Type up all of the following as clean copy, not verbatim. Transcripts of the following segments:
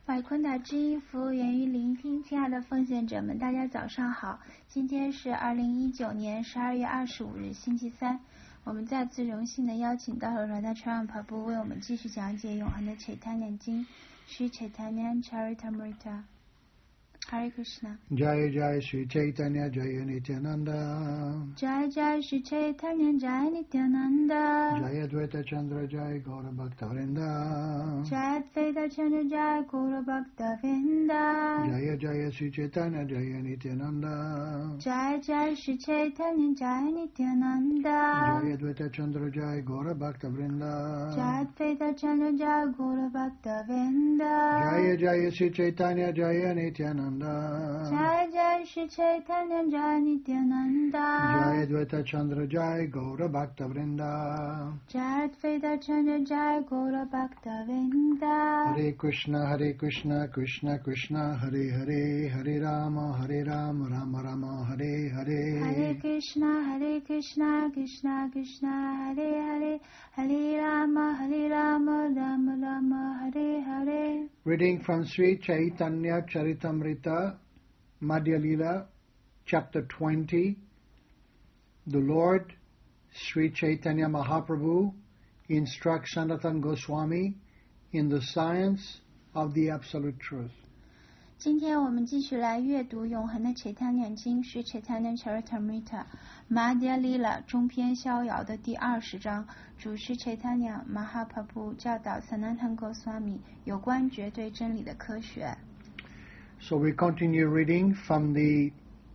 百昆达之音服务源于聆听，亲爱的奉献者们，大家早上好。今天是2019年12月25日，星期三。我们再次荣幸的邀请到了 Radha Prabhu 为我们继续讲解永恒的 Chaitanya 经 Sri Chaitanya Charitamrita。Hare Krishna。 Jai Jai Sri Chaitanya Jaya Nityananda. Jai Jai Sri Chaitanya Jaya Nityananda. Jaya Dvaita Chandra Jaya Gaura Bhaktavinda. Jai Dvaita Chandra Jaya Gaura Bhaktavinda. Jaya Jaya Sri Chaitanya Jaya Nityananda. Jai Jai Sri Chaitanya Jaya Nityananda. Jaya Dvaita Chandra Jaya Gaura Bhaktavinda. Jai Dvaita Chandra Jaya Gaura Bhaktavinda. Jaya Jaya Sri Chaitanya Jaya Nityananda. Jai Jai Sri Chaitanya Jaya Nityananda. Jaya Dvaita Chandra Jaya Gaura Bhaktavinda. Jai Dvaita Chandra Jaya Gaura Bhaktavinda. Hare Krishna, Krishna Krishna, Hare Hare, Hare Rama, Rama Rama, Hare Hare. Hare Krishna, Krishna Krishna, Hare Hare, Hare Rama, Rama Rama, Hare Hare. Reading from Sri Chaitanya Charitamrita, Madhya Lila, Chapter 20. The Lord, Sri Chaitanya Mahaprabhu, instructs Sanatana Goswami in the science of the Absolute Truth. 今天我们继续来阅读永恒的 Chaitanya 经 Sri Chaitanya Charitamrita Madhya Lila 中篇逍遥的第20章，主师 Chaitanya Mahaprabhu 教导 Sanatana Goswami 有关绝对真理的科学。 So we continue reading from the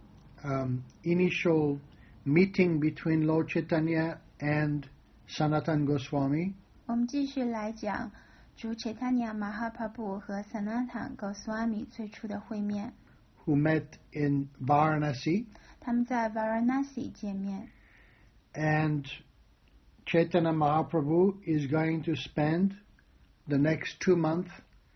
initial meeting between Lord Chaitanya and Sanatana Goswami. 我们继续来讲主 Chaitanya Mahaprabhu 和 Sanatana Goswami 最初的会面。 Who met in Varanasi. 他们在 Varanasi 见面。 And Chaitanya Mahaprabhu is going to spend the next 2 months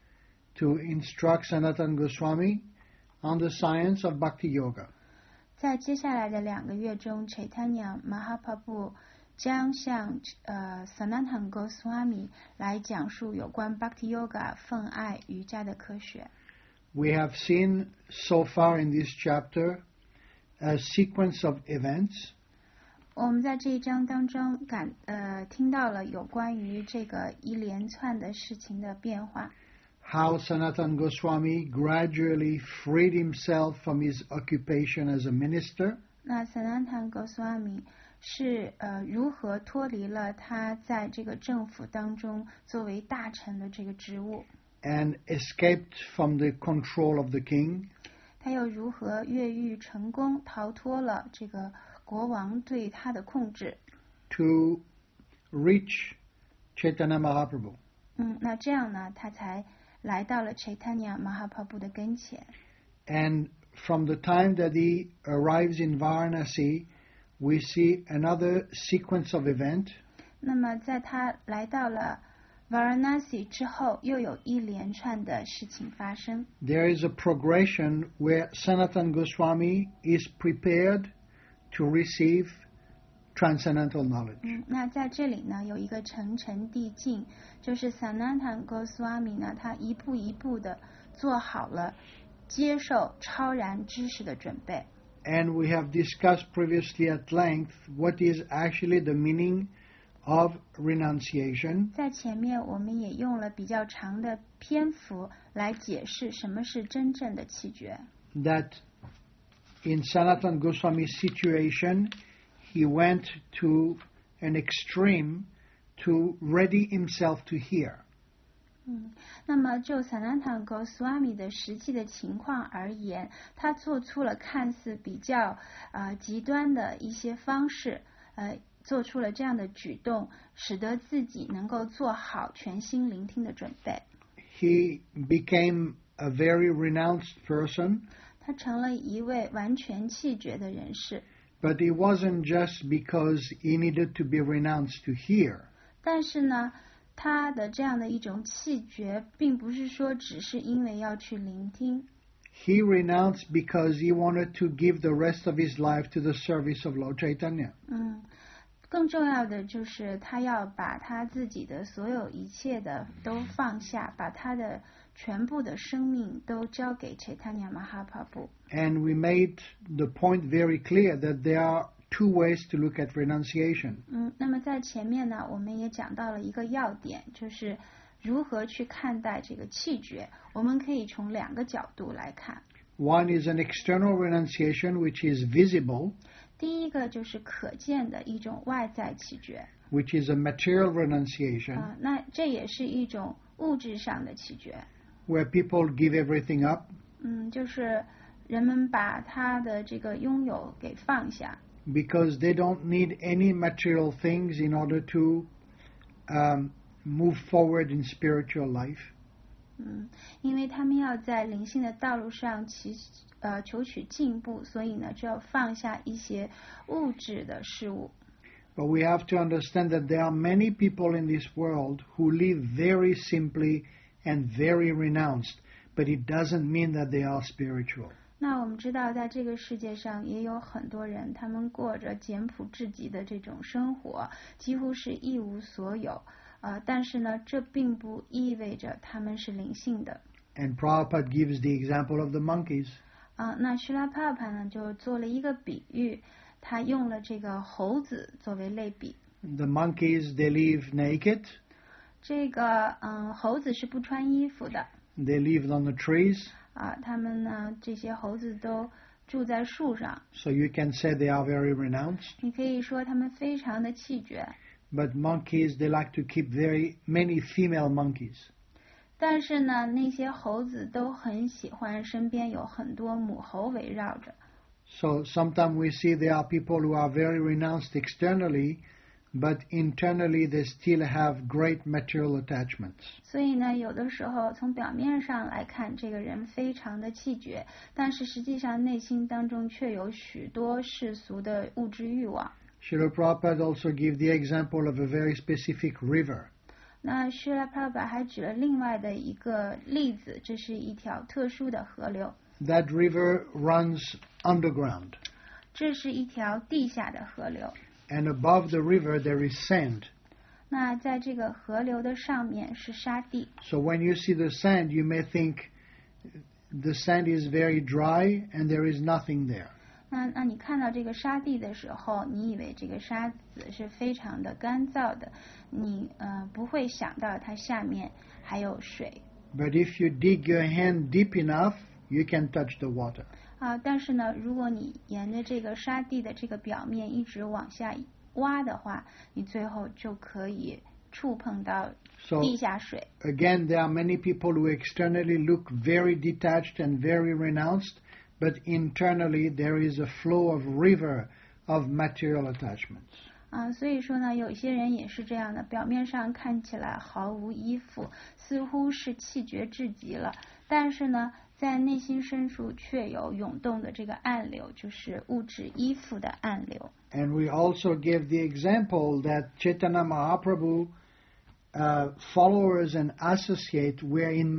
to instruct Sanatana Goswami on the science of Bhakti Yoga. 在接下来的2个月中 Chaitanya Mahaprabhu 将向Sanatana Goswami 来讲述有关 Bhakti Yoga 奉爱瑜伽的科学。 We have seen so far in this chapter a sequence of events. 我们在这一章当中听到了有关于这个一连串的事情的变化。 How Sanatana Goswami gradually freed himself from his occupation as a minister. 那 Sanatana Goswami 是如何脱离了他在这个政府当中作为大臣的这个职务， and escaped from the control of the king. 他又如何越狱成功逃脱了这个国王对他的控制， To reach Chaitanya Mahaprabhu. 那这样呢，他才来到了 Chaitanya Mahaprabhu 的跟前。 And from the time that he arrives in Varanasi, we see another sequence of event. 那么在他来到了 Varanasi 之后，又有一连串的事情发生。 There is a progression where Sanatana Goswami is prepared to receive transcendental knowledge. 那在这里呢，有一个层层递进，就是 Sanatana Goswami 呢，他一步一步的做好了接受超然知识的准备。 And we have discussed previously at length what is actually the meaning of renunciation. 在前面我们也用了比较长的篇幅来解释什么是真正的弃绝。 That in Sanatana Goswami's situation, he went to an extreme to ready himself to hear. 那么就 Sanatana Goswami 的实际的情况而言，他做出了看似比较极端的一些方式，做出了这样的举动，使得自己能够做好全心聆听的准备。 He became a very renounced person. 他成了一位完全弃绝的人士。 But it wasn't just because he needed to be renounced to hear. 但是呢，他的这样的一种弃绝，并不是说只是因为要去聆听。 He renounced because he wanted to give the rest of his life to the service of Lord Chaitanya. 更重要的就是他要把他自己的所有一切的都放下，把他的全部的生命都交给 Chaitanya Mahaprabhu。 And we made the point very clear that there are two ways to look at renunciation. 那么在前面呢，我们也讲到了一个要点，就是如何去看待这个弃绝。我们可以从两个角度来看。 One is an external renunciation, which is visible, 第一个就是可见的一种外在弃绝， which is a material renunciation, 那这也是一种物质上的弃绝。 where people give everything up, 就是人们把他的这个拥有给放下， because they don't need any material things in order to move forward in spiritual life. 因为他们要在灵性的道路上求取进步，所以呢就要放下一些物质的事物。 But we have to understand that there are many people in this world who live very simply and very renounced, but it doesn't mean that they are spiritual. 那我们知道在这个世界上也有很多人，他们过着简朴至极的这种生活，几乎是一无所有，但是呢这并不意味着他们是灵性的。 And Prabhupada gives the example of the monkeys. 那须拉帕帕呢就做了一个比喻，他用了这个猴子作为类比。 The monkeys, they live naked, 这个猴子是不穿衣服的， they live on the trees, 他们呢这些猴子都住在树上， so you can say they are very renounced. 你可以说他们非常的气绝。 But monkeys, they like to keep very many female monkeys. 但是呢那些猴子都很喜欢身边有很多母猴围绕着。 So sometimes we see there are people who are very renounced externally, but internally they still have great material attachments. 所以呢有的时候从表面上来看这个人非常的气绝，但是实际上内心当中却有许多世俗的物质欲望。 Srila Prabhupada also gives the example of a very specific river. 那须拉帕巴还举了另外的一个例子，这是一条特殊的河流。 That river runs underground, 这是一条地下的河流。 and above the river there is sand. 那在这个河流的上面是沙地。 So when you see the sand, you may think the sand is very dry and there is nothing there. 那你看到这个沙地的时候，你以为这个沙子是非常的干燥的，你不会想到它下面还有水。 But if you dig your hand deep enough, you can touch the water. 但是呢，如果你沿着这个沙地的这个表面一直往下挖的话，你最后就可以触碰到地下水。 Again, there are many people who externally look very detached and very renounced, but internally there is a flow of river of material attachments. 所以说呢，有一些人也是这样的，表面上看起来毫无依附，似乎是气绝至极了，但是呢，在内心深处却有涌动的这个暗流，就是物质依附的暗流。 And we also gave the example that Chaitanya Mahaprabhu followers and associates were in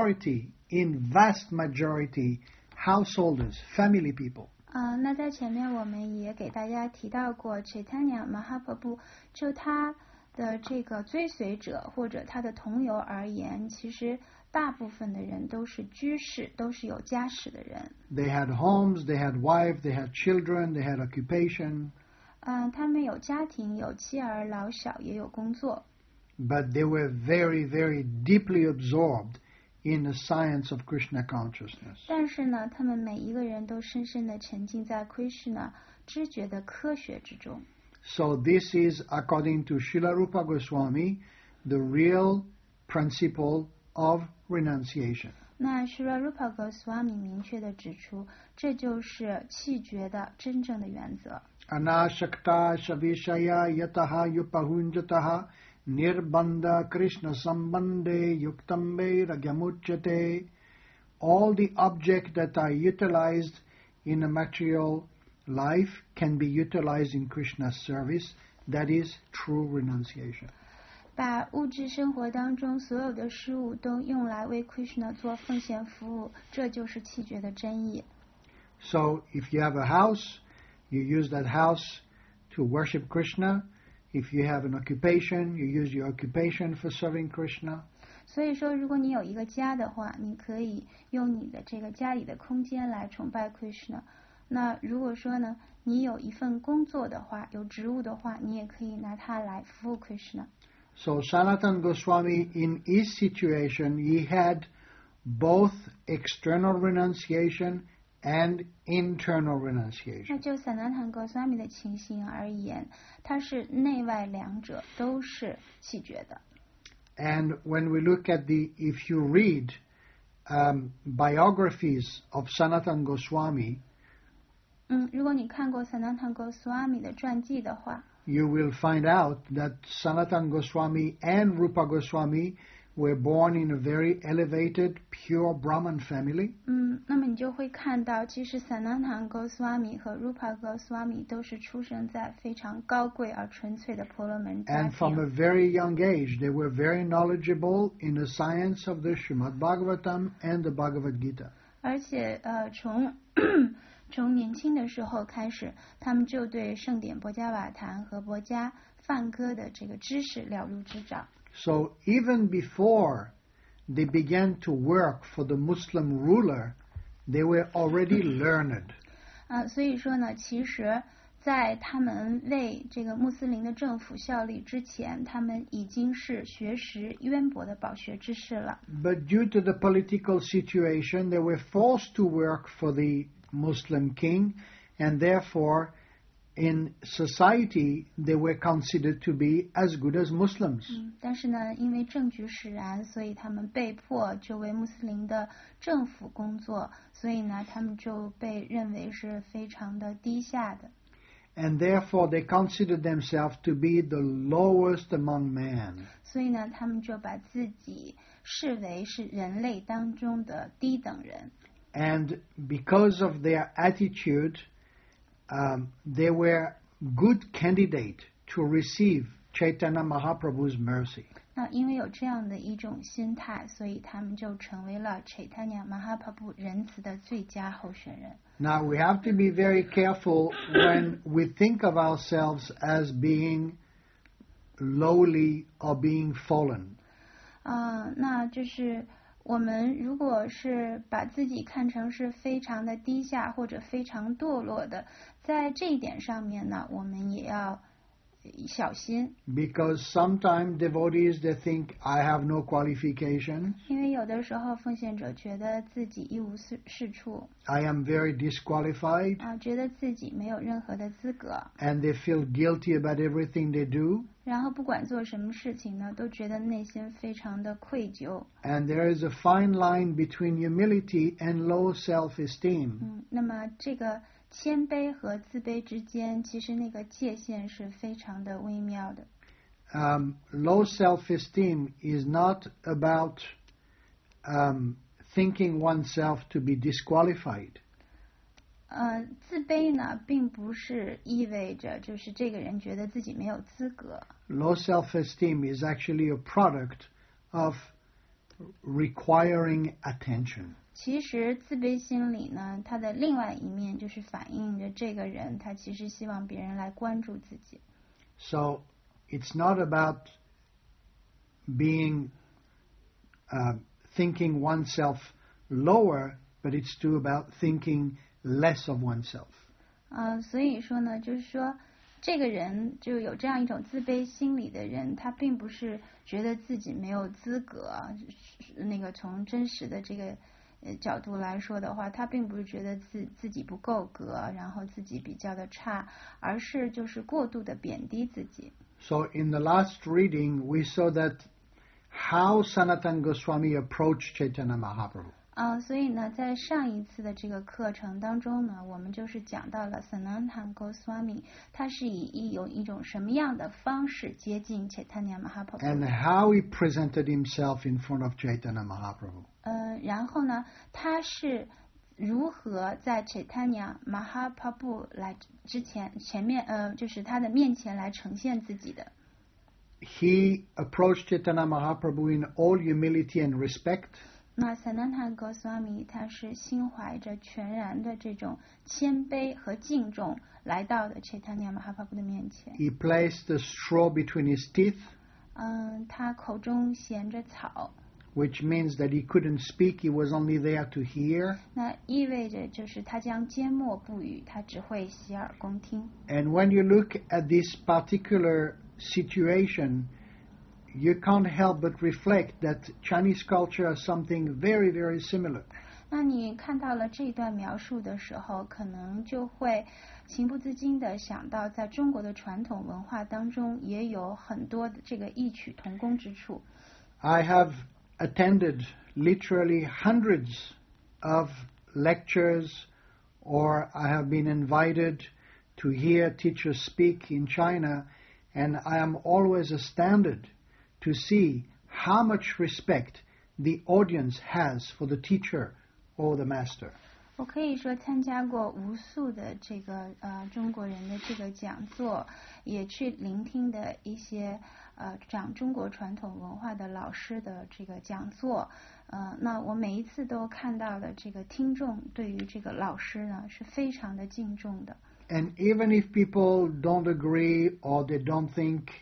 vast majority, householders, family people. 那在前面我们也给大家提到过 Chaitanya Mahaprabhu， 就他的这个追随者或者他的同游而言，其实大部分的人都是居士，都是有家室的人。 They had homes, they had wives, they had children, they had occupation. 他们有家庭，有妻儿老小，也有工作。 But they were very, very deeply absorbed in the science of Krishna consciousness. 但是呢，他们每一个人都深深地沉浸在Krishna知觉的科学之中。 So this is, according to Srila Rupa Goswami, the real principle of renunciation. 那 Srila Rupa Goswami 明确地指出，这就是弃绝的真正的原则。 Anashakta Shavishaya Yataha Yupahunjataha Nirbanda Krishna Sambande Yuktambe Ragyamuchate. All the objects that are utilized in a material life can be utilized in Krishna's service. That is true renunciation. 把物质生活当中所有的事物都用来为 Krishna 做奉献服务，这就是弃绝的真意。 So if you have a house, you use that house to worship Krishna. If you have an occupation, you use your occupation for serving Krishna. 所以说，如果你有一个家的话，你可以用你的这个家里的空间来崇拜 Krishna。那如果说呢，你有一份工作的话，有职务的话，你也可以拿它来服务 Krishna。 So Sanatana Goswami, in his situation, he had both external renunciation and internal 那 renunciation. 就散南坦格swami的情形而言，他是内外两者都是弃绝的。 And when we look at if you read biographies of Sanatana Goswami, 如果你看过散南坦格swami的传记的话， you will find out that Sanatana Goswami and Rupa Goswami were born in a very elevated, pure Brahman family. 那么你就会看到，其实散南坦格swami 和 Rupa Goswami 都是出生在非常高贵而纯粹的婆罗门家 And from a 庭。 very young age, they were very knowledgeable in the science of the Srimad Bhagavatam and the Bhagavad Gita. 而且从年轻的时候开始，他们就对圣典钵伽瓦坛和钵伽梵歌的这个知识了如指掌。 So even before they began to work for the Muslim ruler, they were already learned. 所以说呢，其实在他们为这个穆斯林的政府效力之前，他们已经是学识渊博的饱学之士了。 But due to the political situation, they were forced to work for the Muslim king, and therefore in society they were considered to be as good as Muslims. 但是呢，因为政局使然，所以他们被迫就为穆斯林的政府工作，所以呢，他们就被认为是非常的低下的。 And therefore they considered themselves to be the lowest among men. 所以呢，他们就把自己视为是人类当中的低等人。 And because of their attitude, they were good candidate to receive Chaitanya Mahaprabhu's mercy. 那因为有这样的一种心态，所以他们就成为了 Chaitanya Mahaprabhu 仁慈的最佳候选人。 Now we have to be very careful when we think of ourselves as being lowly or being fallen. 那就是我们如果是把自己看成是非常的低下或者非常堕落的，在这一点上面呢，我们也要小心。 Because sometimes devotees, they think, I have no qualifications, 因为有的时候奉献者觉得自己一无是处 I am very disqualified, 觉得自己没有任何的资格， and they feel guilty about everything they do. 然后不管做什么事情呢，都觉得内心非常的愧疚。 And there is a fine line between humility and low self-esteem. 那么这个谦卑和自卑之间，其实那个界限是非常的微妙的。 Low self-esteem is not about thinking oneself to be disqualified. 自卑呢，并不是意味着就是这个人觉得自己没有资格。 Low self-esteem is actually a product of requiring attention. 其实自卑心理呢，它的另外一面就是反映着这个人他其实希望别人来关注自己。 So it's not about being thinking oneself lower, but it's too about thinking less of oneself. 所以说呢，就是说这个人就有这样一种自卑心理的人，他并不是觉得自己没有资格，那个从真实的这个角度来说的话，他并不是觉得自己不够格，然后自己比较的差，而是就是过度的贬低自己。 So in the last reading, we saw that how Sanatana Goswami approached Chaitanya Mahaprabhu. 所以呢，在上一次的这个课程当中呢，我们就是讲到了 Sanatana Goswami 他是以一种什么样的方式接近 Chaitanya Mahaprabhu， And how he presented himself in front of Chaitanya Mahaprabhu. 然后呢，他是如何在 Chaitanya Mahaprabhu 来前面就是他的面前来呈现自己的。 He approached Chaitanya Mahaprabhu in all humility and respect. 那萨南塔戈斯瓦米他是心怀着全然的这种谦卑和敬重来到的切塔尼亚马哈帕布的面前。 He placed the straw between his teeth, 他口中衔着草， which means that he couldn't speak, he was only there to hear. 那意味着就是他将缄默不语，他只会洗耳恭听。 And when you look at this particular situation, you can't help but reflect that Chinese culture has something very, very similar. 那你看到了这段描述的时候，可能就会情不自禁地想到，在中国的传统文化当中，也有很多的这个异曲同工之处。 I have attended literally hundreds of lectures, or I have been invited to hear teachers speak in China, and I am always astounded to see how much respect the audience has for the teacher or the master. 我可以说参加过无数的这个中国人的这个讲座，也去聆听的一些讲中国传统文化的老师的这个讲座。那我每一次都看到的这个听众对于这个老师呢是非常的敬重的。 And even if people don't agree or they don't think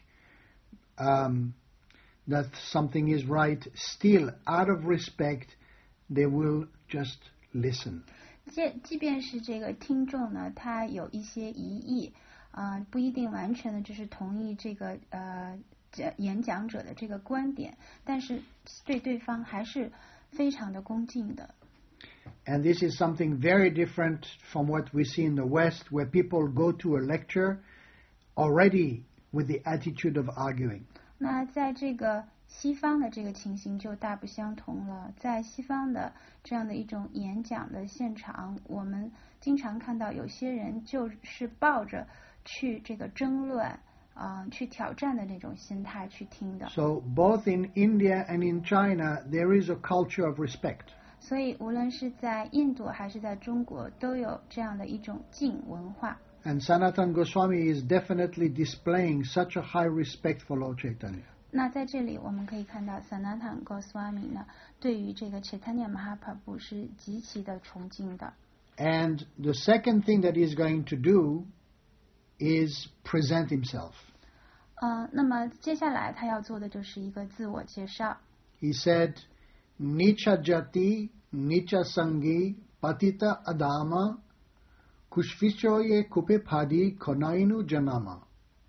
that something is right, still out of respect, they will just listen. 即便是这个听众呢，他有一些疑义，不一定完全的就是同意这个演讲者的这个观点，但是对对方还是非常的恭敬的。 And this is something very different from what we see in the West, where people go to a lecture already with the attitude of arguing. 那在这个西方的这个情形就大不相同了。在西方的这样的一种演讲的现场，我们经常看到有些人就是抱着去这个争论去挑战的那种心态去听的。 So both in India and in China, there is a culture of respect. 所以无论是在印度还是在中国，都有这样的一种敬文化。 And Sanatana Goswami is definitely displaying such a high respect for Lord Chaitanya. 那在这里我们可以看到 Sanatana Goswami 呢，对于这个 Chaitanya Mahaprabhu 是极其的崇敬的。 And the second thing that he's going to do is present himself. 那么接下来他要做的就是一个自我介绍。 He said, Nicha jati, nicha sangi, patita adama, kushvishoye kupe phadi konainu janama.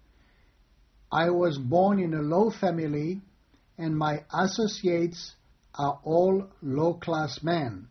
I was born in a low family, and my associates are all low-class men.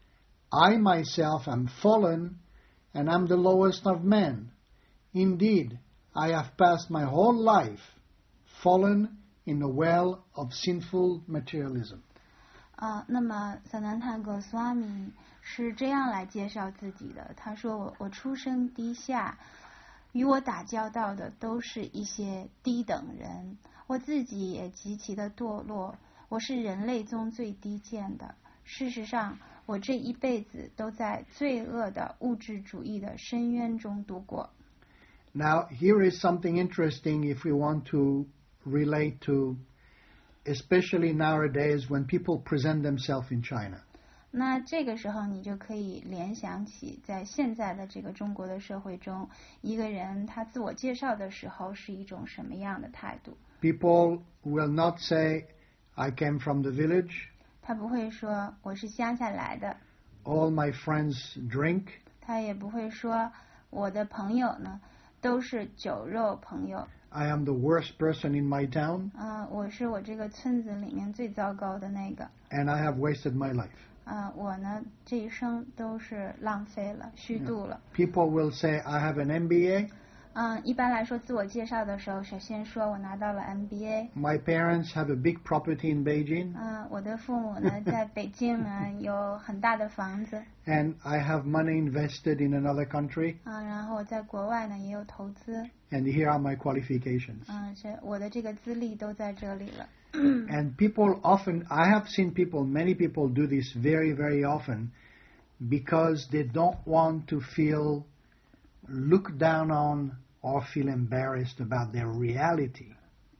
I myself am fallen, and am the lowest of men. Indeed, I have passed my whole life fallen in the well of sinful materialism. 那么萨南塔戈斯瓦米是这样来介绍自己的，他说我出生低下，与我打交道的都是一些低等人，我自己也极其的堕落，我是人类中最低贱的。事实上，我这一辈子都在罪恶的物质主义的深渊中度过。 Now, here is something interesting if we want to relate to, especially nowadays when people present themselves in China. 那这个时候你就可以联想起，在现在的这个中国的社会中，一个人他自我介绍的时候是一种什么样的态度？ People will not say, I came from the village, 他不会说我是乡下来的， all my friends drink, 他也不会说我的朋友呢都是酒肉朋友。 I am the worst person in my town, 我是我这个村子里面最糟糕的那个。 and I have wasted my life. 我呢这一生都是浪费了，虚度了。 People will say, I have an MBA, 一般来说自我介绍的时候，首先说我拿到了 MBA。 my parents have a big property in Beijing, 我的父母呢在北京呢有很大的房子。 and I have money invested in another country, 然后我在国外呢也有投资。 and here are my qualifications. 我的这个资历都在这里了。 And people often, I have seen people, many people do this very, very often because they don't want to feel looked down on or feel embarrassed about their reality.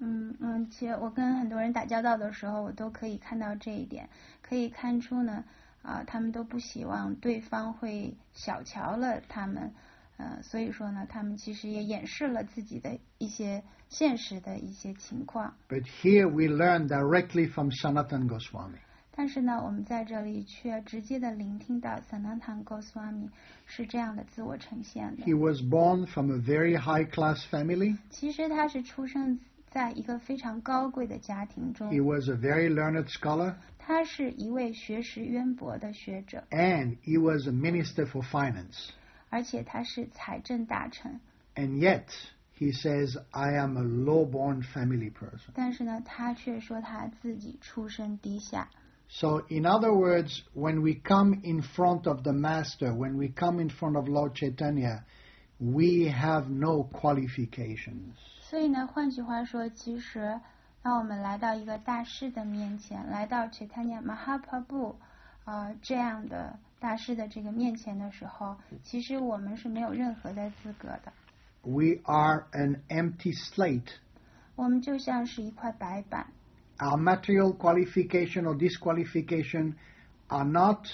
其实我跟很多人打交道的时候，我都可以看到这一点，可以看出呢，他们都不希望对方会小瞧了他们，所以说呢，他们其实也掩饰了自己的一些现实的一些情况。 But here we learn directly from Sanatana Goswami. 但是呢，我们在这里却直接的聆听到 Sanatana Goswami 是这样的自我呈现的。 He was born from a very high-class family. 其实他是出生在一个非常高贵的家庭中， He was a very learned scholar, 他是一位学识渊博的学者， and he was a minister for finance. 而且他是财政大臣。 And yet, he says, I am a low-born family person. 但是呢，他却说他自己出身低下。 So, in other words, when we come in front of the Master, when we come in front of Lord Chaitanya, we have no qualifications. 所以呢，换句话说，其实当我们来到一个大师的面前，来到 Chaitanya Mahaprabhu 这样的大师的这个面前的时候，其实我们是没有任何的资格的。 We are an empty slate. 我们就像是一块白板。 Our material qualification or disqualification are not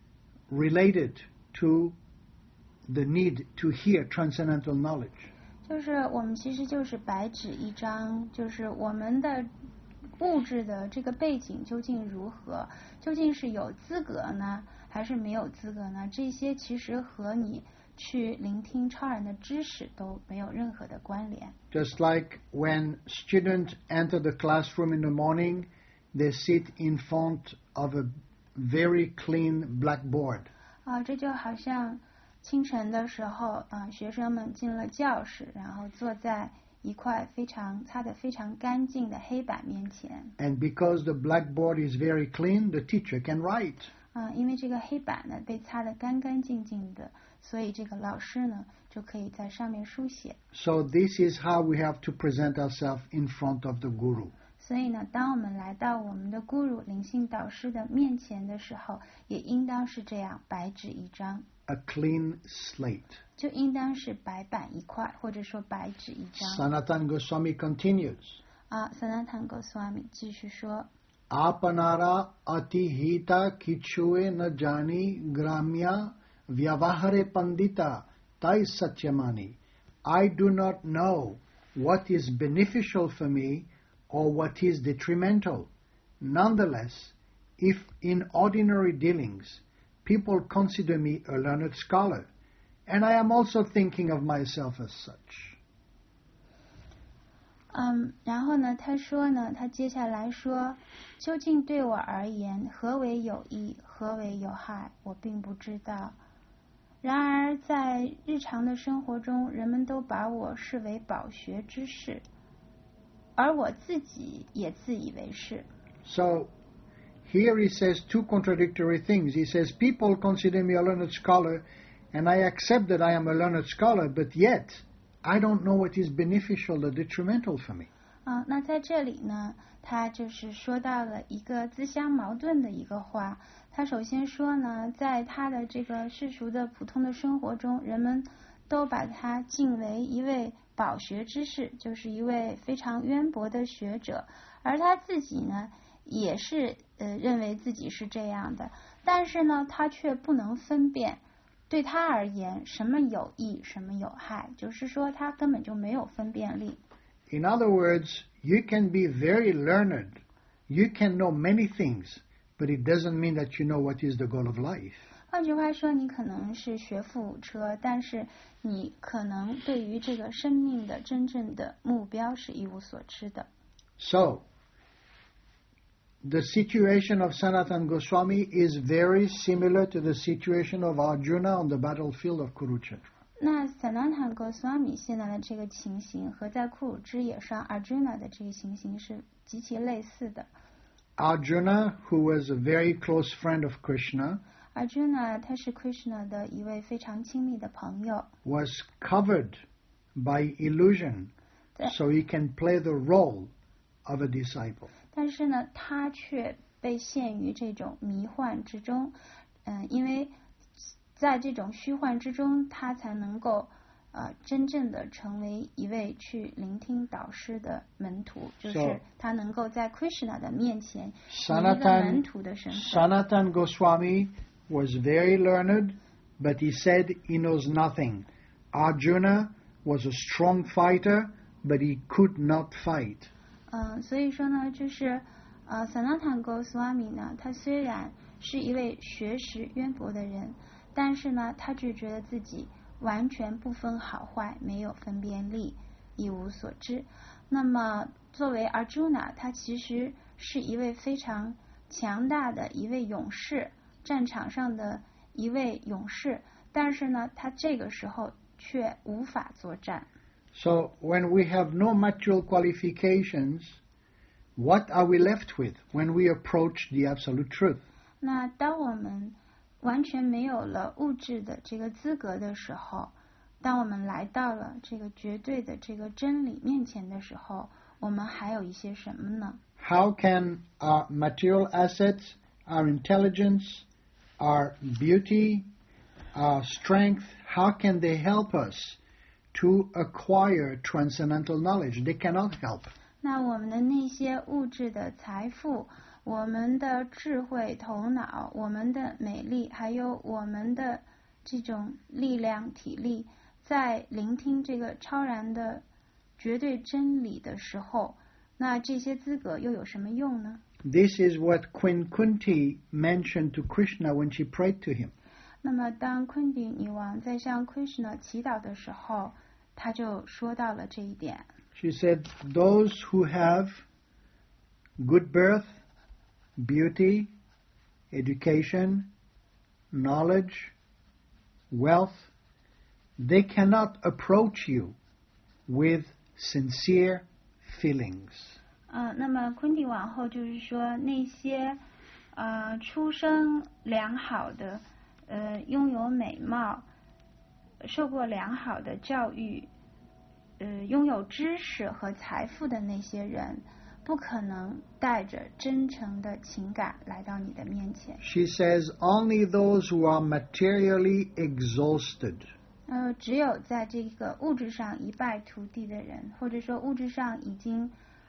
related to the need to hear transcendental knowledge. 就是我们其实就是白纸一张，就是我们的物质的这个背景究竟如何，究竟是有资格呢，还是没有资格呢？这些其实和你去聆听超然的知识都没有任何的关联。 Just like when students enter the classroom in the morning, they sit in front of a very clean blackboard. 这就好像清晨的时候，学生们进了教室，然后坐在一块擦得非常干净的黑板面前。 And because the blackboard is very clean, the teacher can write. 因为这个黑板呢被擦得干干净净的，所以这个老师呢就可以在上面书写。 So this is how we have to present ourselves in front of the Guru. 所以呢，当我们来到我们的Guru灵性导师的面前的时候，也应当是这样，白纸一张， A clean slate. 就应当是白板一块，或者说白纸一张。 Sanatana Goswami continues. Sanatana Goswami 继续说。 Apanara atihita kichue na jani gramya vyavahare pandita tai satyamani. I do not know what is beneficial for me or what is detrimental. Nonetheless, if in ordinary dealings people consider me a learned scholar, and I am also thinking of myself as such. 然后呢，他接下来说，究竟对我而言，何为有益，何为有害，我并不知道。然而在日常的生活中，人们都把我视为饱学之士，而我自己也自以为是。 So, here he says two contradictory things. He says, people consider me a learned scholar, and I accept that I am a learned scholar, but yet I don't know what is beneficial or detrimental for me. 那在这里呢，他就是说到了一个自相矛盾的一个话。他首先说呢，在他的这个世俗的普通的生活中，人们都把他敬为一位饱学之士，就是一位非常渊博的学者，而他自己呢，也是认为自己是这样的，但是呢，他却不能分辨。对他而言，什么有益，什么有害，就是说他根本就没有分辨力。 In other words, you can be very learned, you can know many things, but it doesn't mean that you know what is the goal of life. 换句话说，你可能是学富五车，但是你可能对于这个生命的真正的目标是一无所知的。 So, the situation of Sanatana Goswami is very similar to the situation of Arjuna on the battlefield of Kurukshetra. 那 Sanatana Goswami 现在的这个情形和在库鲁之野上 Arjuna 的这个情形是极其类似的。 Arjuna, who was a very close friend of Krishna, Arjuna 他是 Krishna 的一位非常亲密的朋友， was covered by illusion, so he can play the role of a disciple. 但是呢，他却被陷于这种迷幻之中，因为在这种虚幻之中，他才能够真正的成为一位去聆听导师的门徒，就是他能够在 Krishna 的面前以一个门徒的身份。 Sanatan Goswami was very learned, but he said he knows nothing. Arjuna was a strong fighter, but he could not fight. 所以说呢，就是Sanatan Goswami 呢，他虽然是一位学识渊博的人，但是呢，他只觉得自己完全不分好坏，没有分辨力，一无所知。那么作为 Arjuna， 他其实是一位非常强大的一位勇士，战场上的一位勇士，但是呢，他这个时候却无法作战。 So when we have no material qualifications, what are we left with when we approach the absolute truth? 那当我们完全没有了物质的这个资格的时候，当我们来到了这个绝对的这个真理面前的时候，我们还有一些什么呢？ How can our material assets, our intelligence, our beauty, our strength, how can they help us to acquire transcendental knowledge? They cannot help. 那我们的那些物质的财富，我们的智慧头脑，我们的美丽，还有我们的这种力量体力，在聆听这个超然的绝对真理的时候，那这些资格又有什么用呢？ This is what Queen Kunti mentioned to Krishna when she prayed to him. 那么当昆迪女王在向 Krishna 祈祷的时候，她就说到了这一点。 She said, those who have good birth, beauty, education, knowledge, wealth, they cannot approach you with sincere feelings. 那么昆迪王后就是说，那些出生良好的，拥有美貌，受过良好的教育，拥有知识和财富的那些人，不可能带着真诚的情感来到你的面前。 She says only those who are materially exhausted. 只有在这个物质上一败涂地的人，或者说物质上已经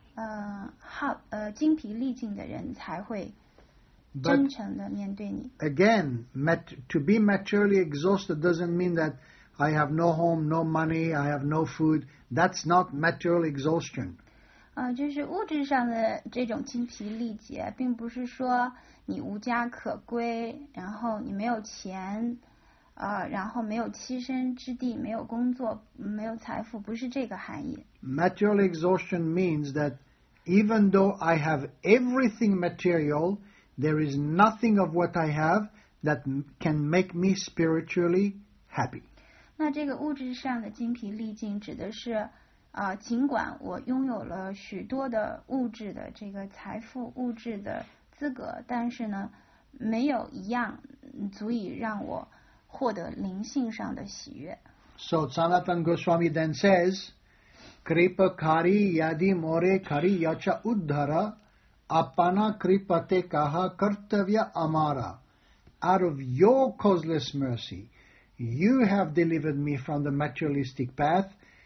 精疲力尽的人，才会真诚的面对你。 Again, to be materially exhausted doesn't mean that I have no home, no money, I have no food. That's not material exhaustion. 就是物质上的这种精疲力竭，并不是说你无家可归，然后你没有钱，然后没有栖身之地，没有工作，没有财富，不是这个含义。 Material exhaustion means that even though I have everything material, there is nothing of what I have that can make me spiritually happy. 那这个物质上的精疲力尽指的是尽管我拥有了许多的物质的这个财富、物质的资格，但是呢，没有一样足以让我获得灵性上的喜悦。 So Sanatan Goswami then says, Kripa kari yadi more kari yacha uddhara apana kripate kaha kartavya amara. Out of your causeless mercy, you have delivered me from the materialistic path.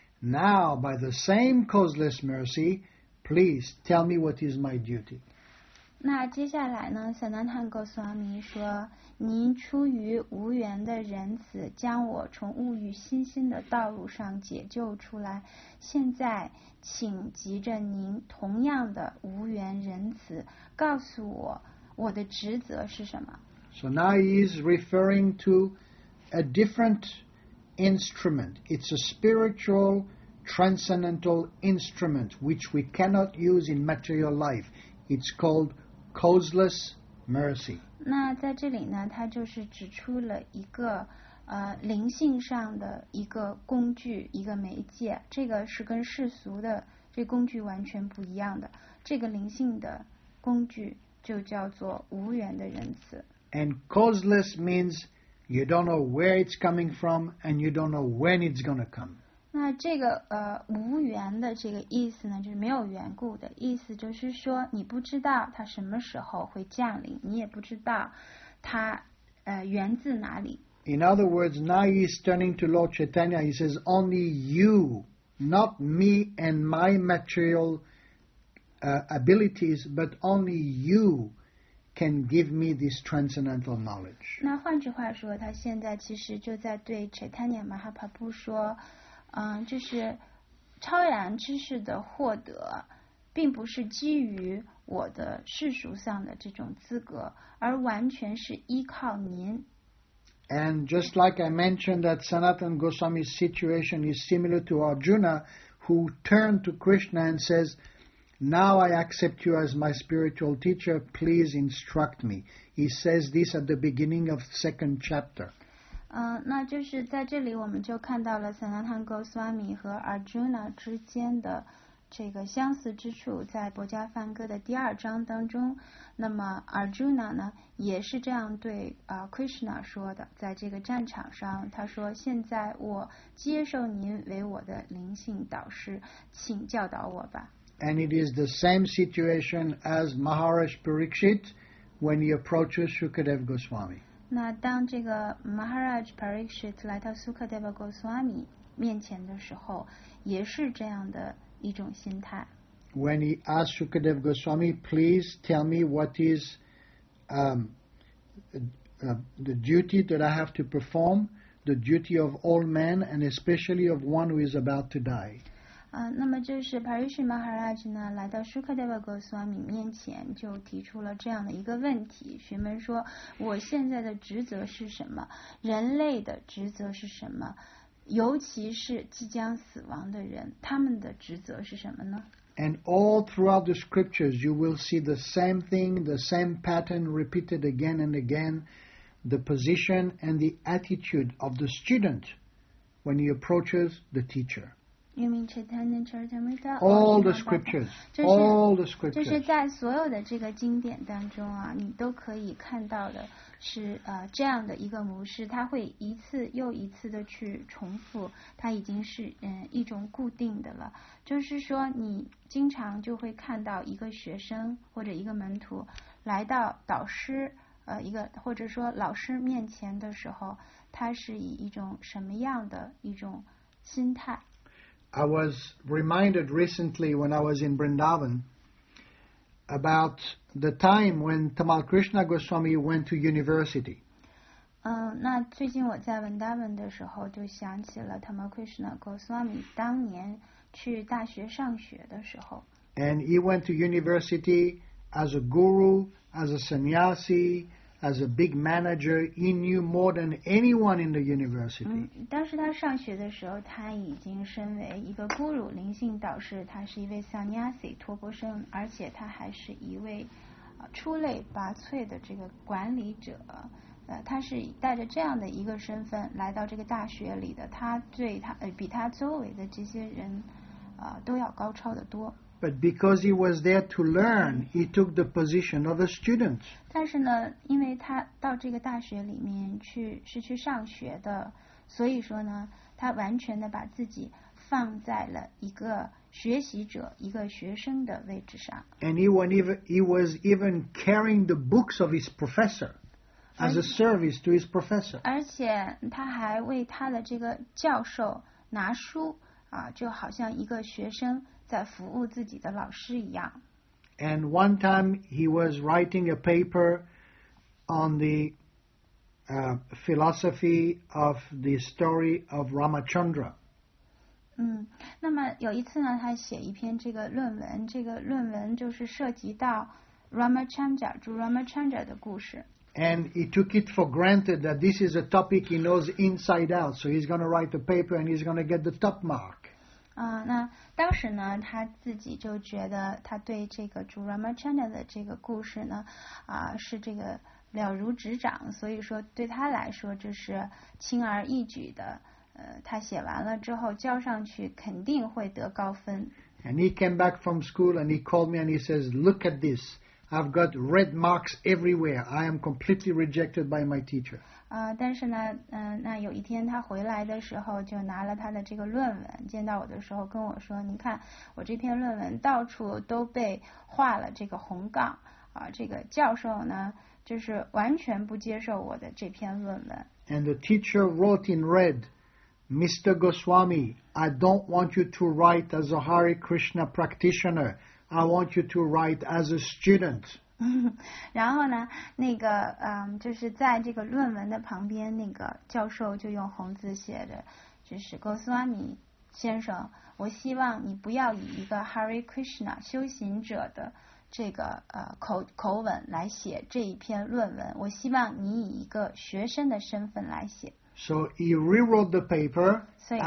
Now, by the same causeless mercy, please tell me what is my duty. 那接下来呢，萨那坦格斯瓦米说：“您出于无缘的仁慈，将我从物欲新兴的道路上解救出来。现在，请急着您同样的无缘仁慈，告诉我我的职责是什么。” So now he is referring to a different instrument. It's a spiritual, transcendental instrument which we cannot use in material life. It's called causeless mercy. 那在这里呢，他就是指出了一个灵性上的一个工具，一个媒介，这个是跟世俗的这工具完全不一样的。这个灵性的工具就叫做无缘的仁慈。 And causeless means you don't know where it's coming from and you don't know when it's going to come. 那这个无缘的这个意思呢，就是没有缘故的意思，就是说你不知道它什么时候会降临，你也不知道它源自哪里。 In other words, now he's turning to Lord Chaitanya. He says, only you, not me and my material abilities, but only you can give me this transcendental knowledge. 那换句话说，他现在其实就在对 Chaitanya Mahaprabhu 说，就是超然知识的获得，并不是基于我的世俗上的这种资格，而完全是依靠您。 And just like I mentioned that Sanatana Goswami's situation is similar to Arjuna, who turned to Krishna and says, now I accept you as my spiritual teacher, please instruct me. He says this at the beginning of 2nd chapter. 那就是在这里我们就看到了 Sanatana Goswami 和 Arjuna 之间的这个相似之处，在薄伽梵歌的第2章当中。那么 Arjuna 呢也是这样对Krishna 说的，在这个战场上他说，现在我接受您为我的灵性导师，请教导我吧。 And it is the same situation as Maharaj Parikshit when he approaches Shukadev Goswami. 那当这个 Maharaj Parikshit 来到 Sukadeva Goswami 面前的时候，也是这样的一种心态。 When he asked Shukadev Goswami, please tell me what is the duty that I have to perform, the duty of all men, and especially of one who is about to die. 那么就是 Parikshit Maharaj 呢来到 Sukadeva Goswami 面前，就提出了这样的一个问题，询问说，我现在的职责是什么？人类的职责是什么？尤其是即将死亡的人，他们的职责是什么呢？ And all throughout the scriptures you will see the same thing, the same pattern repeated again and again, the position and the attitude of the student when he approaches the teacher. All the scriptures, all the scriptures. 就是在所有的这个经典当中啊，你都可以看到的是这样的一个模式，它会一次又一次的去重复，它已经是一种固定的了。就是说，你经常就会看到一个学生或者一个门徒来到导师一个或者说老师面前的时候，他是以一种什么样的一种心态？ I was reminded recently when I was in Vrindavan about the time when Tamal Krishna Goswami went to university. 那最近我在文达文的时候，就想起了 Tamal Krishna Goswami 当年去大学上学的时候。 And he went to university as a guru, as a sannyasi, as a big manager. He knew more than anyone in the university. 当时他上学的时候，他已经身为一个 guru 灵性导师，他是一位 sannyasi 托钵生，而且他还是一位出类拔萃的这个管理者。他是带着这样的一个身份来到这个大学里的，他对他比他周围的这些人都要高超得多。 But because he was there to learn, he took the position of a student. 但是呢，因为他到这个大学里面去上学的，所以说呢，他完全的把自己放在了一个学习者、一个学生的位置上。 And he was even carrying the books of his professor as a service to his professor. 而且他还为他的这个教授拿书就好像一个学生在服务自己的老师一样。 And one time he was writing a paper on the philosophy of the story of Ramachandra. 那么有一次呢，他写一篇这个论文，这个论文就是涉及到 Ramachandra 主 Ramachandra 的故事。 And he took it for granted that this is a topic he knows inside out, so he's going to write the paper and he's going to get the top mark. 那当时呢，他自己就觉得他对这个主 Ramachandra 的这个故事呢，是这个了如指掌，所以说对他来说这是轻而易举的。他写完了之后交上去肯定会得高分。 And he came back from school and he called me and he says, "Look at this. I've got red marks everywhere. I am completely rejected by my teacher." 但是呢，那有一天他回来的时候，就拿了他的这个论文，见到我的时候跟我说：“你看，我这篇论文到处都被画了这个红杠这个教授呢， 就是完全不接受我的这篇论文。 And the teacher wrote in red, Mr. Goswami, I don't want you to write as a Hare Krishna practitioner. I want you to write as a student. 然后呢，就是在这个论文的旁边，那个教授就用红字写着，就是 Goswami 先生，我希望你不要以一个 Hare Krishna 修行者的这个口吻来写这一篇论文，我希望你以一个学生的身份来写。 So he rewrote the paper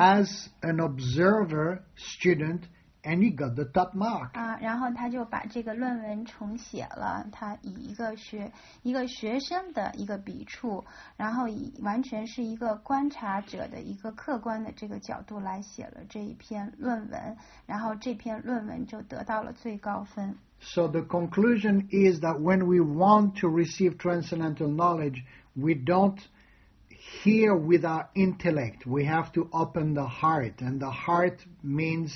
as an observer student, and he got the top mark. 然后他就把这个论文重写了，他以一个学生的一个笔触，然后完全是一个观察者的一个客观的这个角度来写了这一篇论文，然后这篇论文就得到了最高分。 So the conclusion is that when we want to receive transcendental knowledge, we don't hear with our intellect. We have to open the heart, and the heart means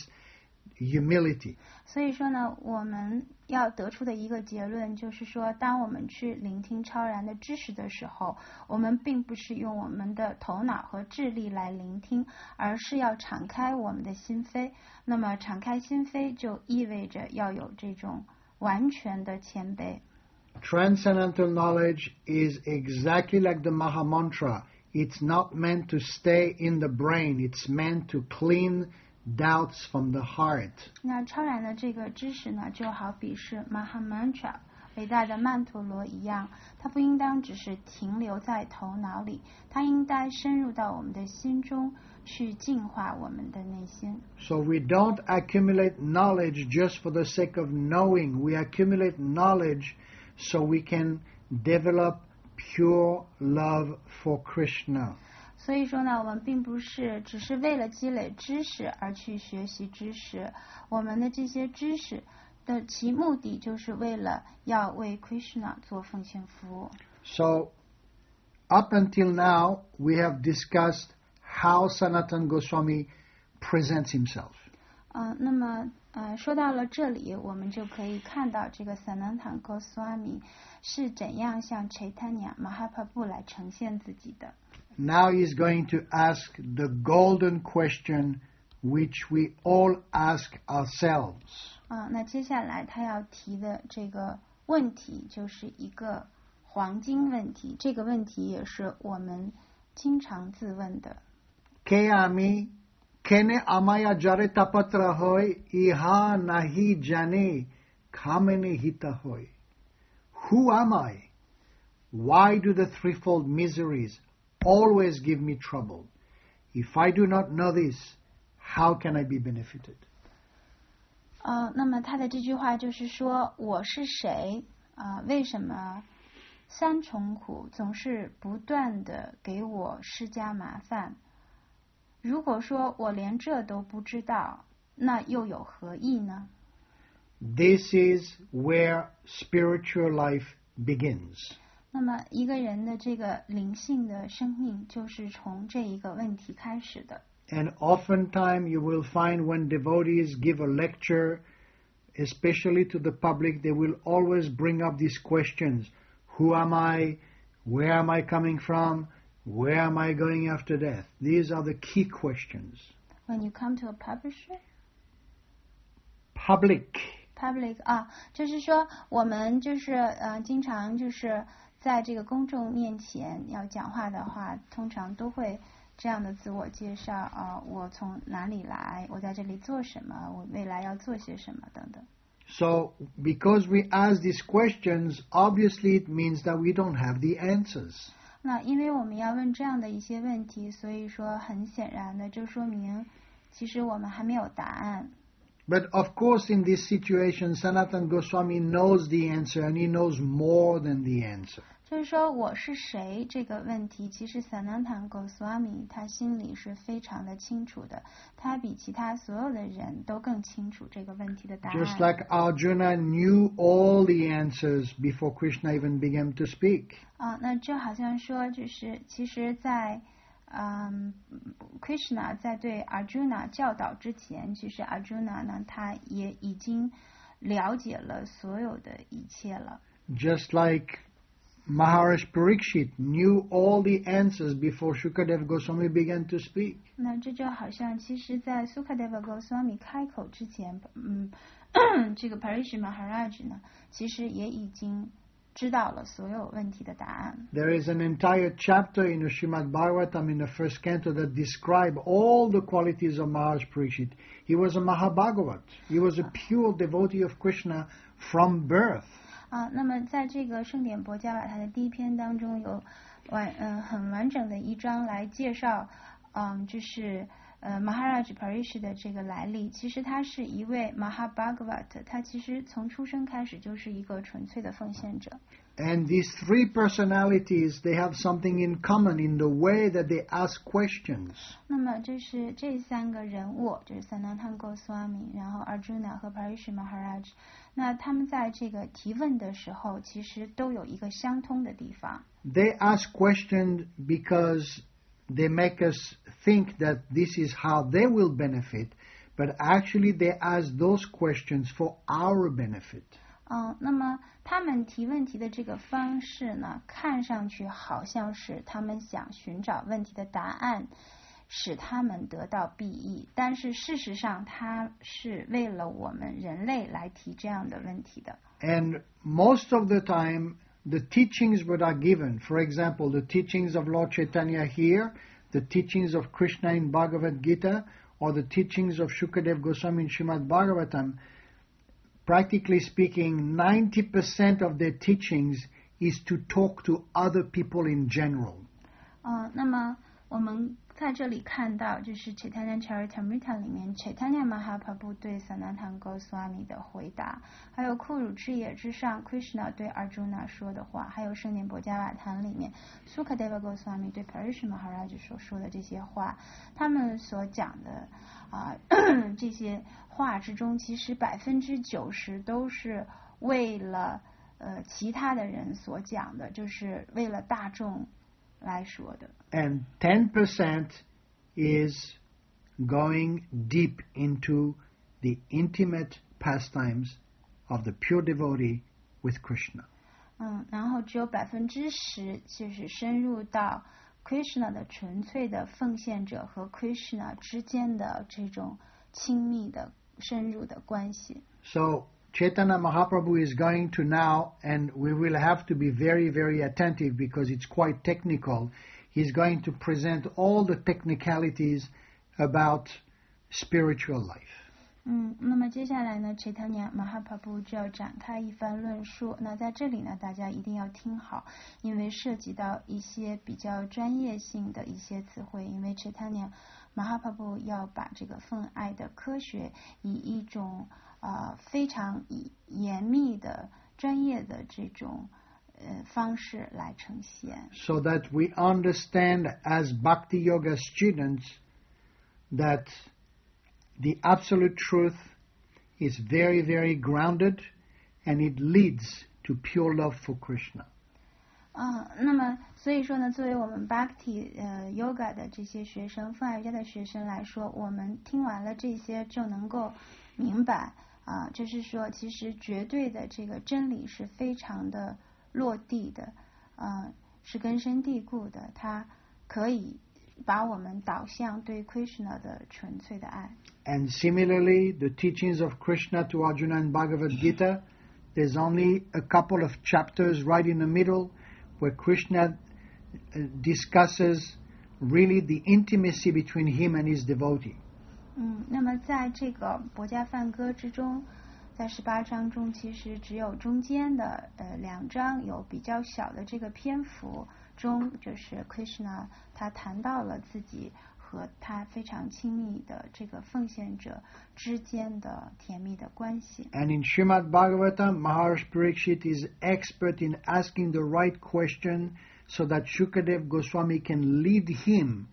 humility. 所以说呢，我们要得出的一个结论就是说，当我们去聆听超然的知识的时候，我们并不是用我们的头脑和智力来聆听，而是要敞开我们的心扉。那么敞开心扉就意味着要有这种完全的谦卑。 Transcendental knowledge is exactly like the Maha Mantra. It's not meant to stay in the brain. It's meant to clean doubts from the heart. 那超然的这个知识呢，就好比是 Maha Mantra 伟大的曼陀罗一样，它不应当只是停留在头脑里，它应该深入到我们的心中去净化我们的内心。 So we don't accumulate knowledge just for the sake of knowing. We accumulate knowledge so we can develop pure love for Krishna. 所以说呢，我们并不是只是为了积累知识而去学习知识，我们的这些知识的其目的就是为了要为 Krishna 做奉献服务。 So up until now, we have discussed how Sanatana Goswami presents himself. 那么说到了这里，我们就可以看到这个 Sanatana Goswami 是怎样向 Chaitanya Mahaprabhu 来呈现自己的。 Now he's going to ask the golden question which we all ask ourselves. 那接下来他要提的这个问题就是一个黄金问题，这个问题也是我们经常自问的。 Keami kene amaya jare tapatra hoy iha nahi jane kamene hita hoy. Who am I? Why do the threefold miseries always give me trouble? If I do not know this, how can I be benefited? 那么他的这句话就是说，我是谁？为什么三重苦总是不断的给我施加麻烦？如果说我连这都不知道，那又有何意呢？ This is where spiritual life begins. 那么一个人的这个灵性的生命就是从这一个问题开始的。 And oftentimes you will find when devotees give a lecture, especially to the public, they will always bring up these questions. Who am I? Where am I coming from? Where am I going after death? These are the key questions. When you come to a publisher? Public. 就是说我们就是经常就是在这个公众面前要讲话的话，通常都会这样的自我介绍我从哪里来，我在这里做什么，我未来要做些什么等等。 So, because we ask these questions, obviously it means that we don't have the answers. 那因为我们要问这样的一些问题，所以说很显然的就说明其实我们还没有答案。 But of course in this situation, Sanatana Goswami knows the answer, and he knows more than the answer. 就是说我是谁这个问题，其实 Sanatana Goswami 他心里是非常的清楚的，他比其他所有的人都更清楚这个问题的答案。 Just like Arjuna knew all the answers before Krishna even began to speak. 那就好像说，就是其实在Krishna 在对 Arjuna 教导之前，其实 Arjuna 呢，他也已经了解了所有的一切了。 Just like Maharishi Parikshit knew all the answers before Shukadev Goswami began to speak. 那这就好像，其实，在 Sukadeva Goswami 开口之前，这个 Parikshit Maharaj 呢，其实也已经知道了所有问题的答案。 There is an entire chapter in the Srimad Bhagavatam in the first canto that describe all the qualities of Maharishi Parikshit. He was a Mahabhagavat. He was a pure devotee of Krishna from birth. 那么在这个圣典博伽瓦他的第一篇当中有很完整的一章来介绍，就是Maharaj Parikshit 的这个来历。其实他是一位 Mahabhagavat， 他其实从出生开始就是一个纯粹的奉献者。 And these three personalities, they have something in common in the way that they ask questions. 那么就是这三个人物，就是 Sanatana Goswami， 然后 Arjuna 和 Parikshit Maharaj， 那他们在这个提问的时候，其实都有一个相通的地方。 They ask questions because they make us think that this is how they will benefit, but actually they ask those questions for our benefit. 那么他们提问题的这个方式呢，看上去好像是他们想寻找问题的答案，使他们得到裨益，但是事实上他是为了我们人类来提这样的问题的。 And most of the time, the teachings that are given, for example, the teachings of Lord Chaitanya here, the teachings of Krishna in Bhagavad Gita, or the teachings of Shukadev Goswami in Srimad Bhagavatam, practically speaking, 90% of their teachings is to talk to other people in general. 那么我们在这里看到，就是 Chaitanya Charitamrita 里面 Chaitanya Mahaprabhu 对 Sanatana Goswami 的回答，还有库鲁之野之上 Krishna 对 Arjuna 说的话，还有圣典博伽瓦坛里面 Sukadeva Goswami 对 Parikshit Maharaj 所说的这些话，他们所讲的这些话之中，其实90%都是为了其他的人所讲的，就是为了大众来说的。 And 10% is going deep into the intimate pastimes of the pure devotee with Krishna. 然后只有10%就是深入到 Krishna 的纯粹的奉献者和 Krishna 之间的这种亲密的深入的关系。 So Chaitanya Mahaprabhu is going to now, and we will have to be very, very attentive because it's quite technical. He's going to present all the technicalities about spiritual life. 那么接下来呢 Chaitanya Mahaprabhu 就要展开一番论述。那在这里呢，大家一定要听好，因为涉及到一些比较专业性的一些词汇。因为 Chaitanya Mahaprabhu 要把这个奉爱的科学以一种非常严密的专业的这种方式来呈现。 So that we understand as Bhakti Yoga students that the absolute truth is very, very grounded and it leads to pure love for Krishna. 那么所以说呢，作为我们 Bhakti Yoga 的这些学生，奉爱瑜伽的学生来说，我们听完了这些就能够明白就是说其实绝对的这个真理是非常的落地的，是根深蒂固的，它可以把我们导向对 Krishna 的纯粹的爱。 And similarly, the teachings of Krishna to Arjuna in Bhagavad Gita, there's only a couple of chapters right in the middle where Krishna discusses really the intimacy between him and his devotee. 那么在这个博伽梵歌之中，在18章中，其实只有中间的2章有比较小的这个篇幅中，就是 Krishna 他谈到了自己和他非常亲密的这个奉献者之间的甜蜜的关系。 And in Srimad Bhagavatam, Maharishi Parikshit is expert in asking the right question so that Shukadev Goswami can lead him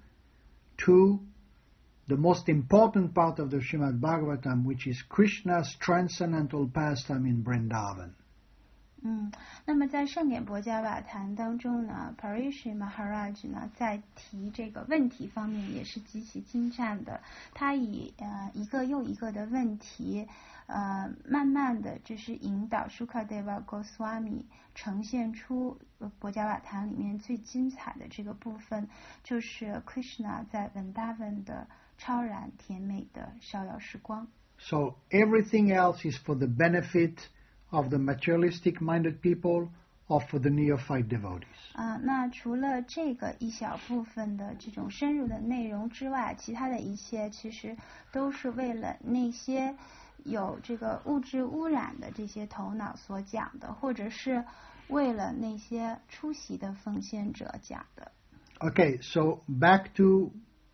to the most important part of the Srimad Bhagavatam, which is Krishna's transcendental pastime in Vrindavan. 那么在圣典博伽瓦坛当中呢 Parishri Maharaj 呢在提这个问题方面也是极其精湛的，他以一个又一个的问题慢慢的就是引导 Shukadeva Goswami 呈现出博伽瓦坛里面最精彩的这个部分，就是 Krishna 在文达文的超然甜美的逍遥时光。 So everything else is for the benefit of the materialistic-minded people or for the neophyte devotees. 那除了这个一小部分的这种深入的内容之外，其他的一切其实都是为了那些有这个物质污染的这些头脑所讲的，或者是为了那些出席的奉献者讲的。 Okay, so back to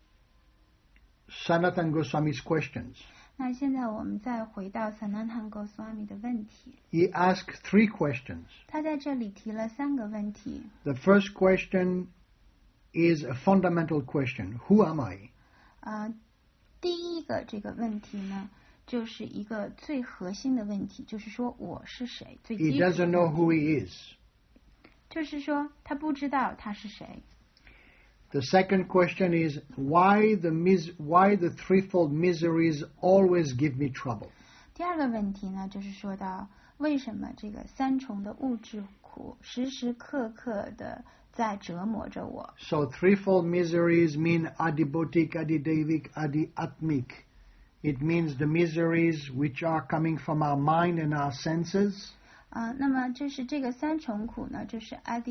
Sanatana Goswami's questions. 那现在我们再回到 Sanatana Goswami 的问题。 He asked 3 questions. 他在这里提了3个问题。 The first question is a fundamental question. Who am I? 第一个这个问题呢，就是一个最核心的问题，就是说我是谁，最基 He 础的 doesn't know 问题 who he is. 就是说他不知道他是谁。 The second question is why the threefold miseries always give me trouble. 第二个问题呢，就是说到为什么这个3重的物质苦时时刻刻的在折磨着我。 So threefold miseries mean adibhotik, adidevik, adiatmik. It means the miseries which are coming from our mind and our senses. 那么就是这个3重苦呢，就是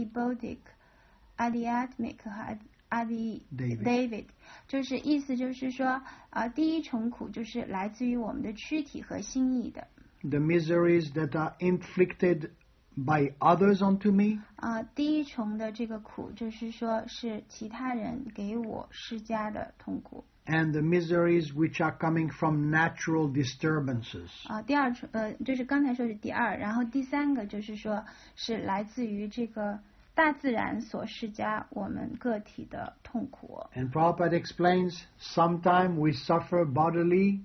adibhotik、adiatmic 和David 就是意思就是说第一重苦就是来自于我们的躯体和心意的。 The miseries that are inflicted by others onto me. 第一重的这个苦就是说是其他人给我施加的痛苦。 And the miseries which are coming from natural disturbances. 第二重就是刚才说是第二，然后第3个就是说是来自于这个大自然所施加我们个体的痛苦。 And Prabhupada explains, sometimes we suffer bodily